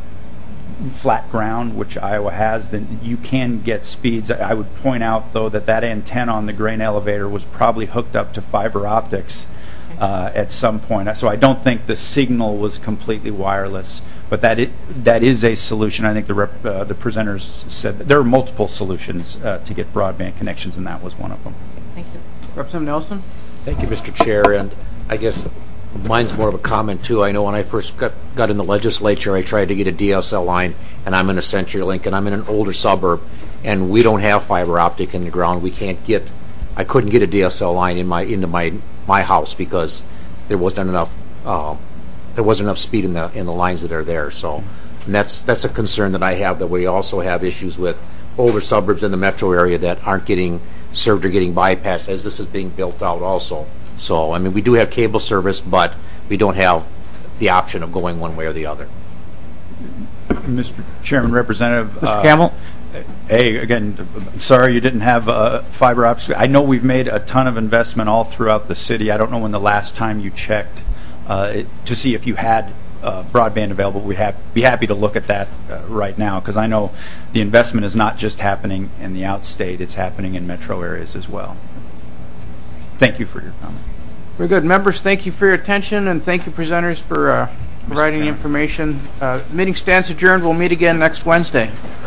flat ground, which Iowa has, then you can get speeds. I would point out, though, that that antenna on the grain elevator was probably hooked up to fiber optics uh, at some point. So I don't think the signal was completely wireless, but that it, that is a solution. I think the rep, uh, the presenters said that there are multiple solutions uh, to get broadband connections, and that was one of them. Thank you. Representative Nelson? Thank you, Mister Chair. And I guess mine's more of a comment, too. I know when I first got, got in the legislature, I tried to get a D S L line, and I'm in a CenturyLink, and I'm in an older suburb, and we don't have fiber optic in the ground. We can't get, I couldn't get a D S L line in my into my my house because there wasn't enough uh, there wasn't enough speed in the in the lines that are there. So, and that's that's a concern that I have. That we also have issues with older suburbs in the metro area that aren't getting served or getting bypassed as this is being built out also. So, I mean, we do have cable service, but we don't have the option of going one way or the other. Mister Chairman, Representative. Mister Uh, Campbell? Hey, again, I'm sorry you didn't have uh, fiber optics. I know we've made a ton of investment all throughout the city. I don't know when the last time you checked uh, it, to see if you had uh, broadband available. We'd have, be happy to look at that uh, right now, because I know the investment is not just happening in the outstate, it's happening in metro areas as well. Thank you for your comment. Very good. Members, thank you for your attention, and thank you, presenters, for uh, providing the information. Uh, meeting stands adjourned. We'll meet again next Wednesday.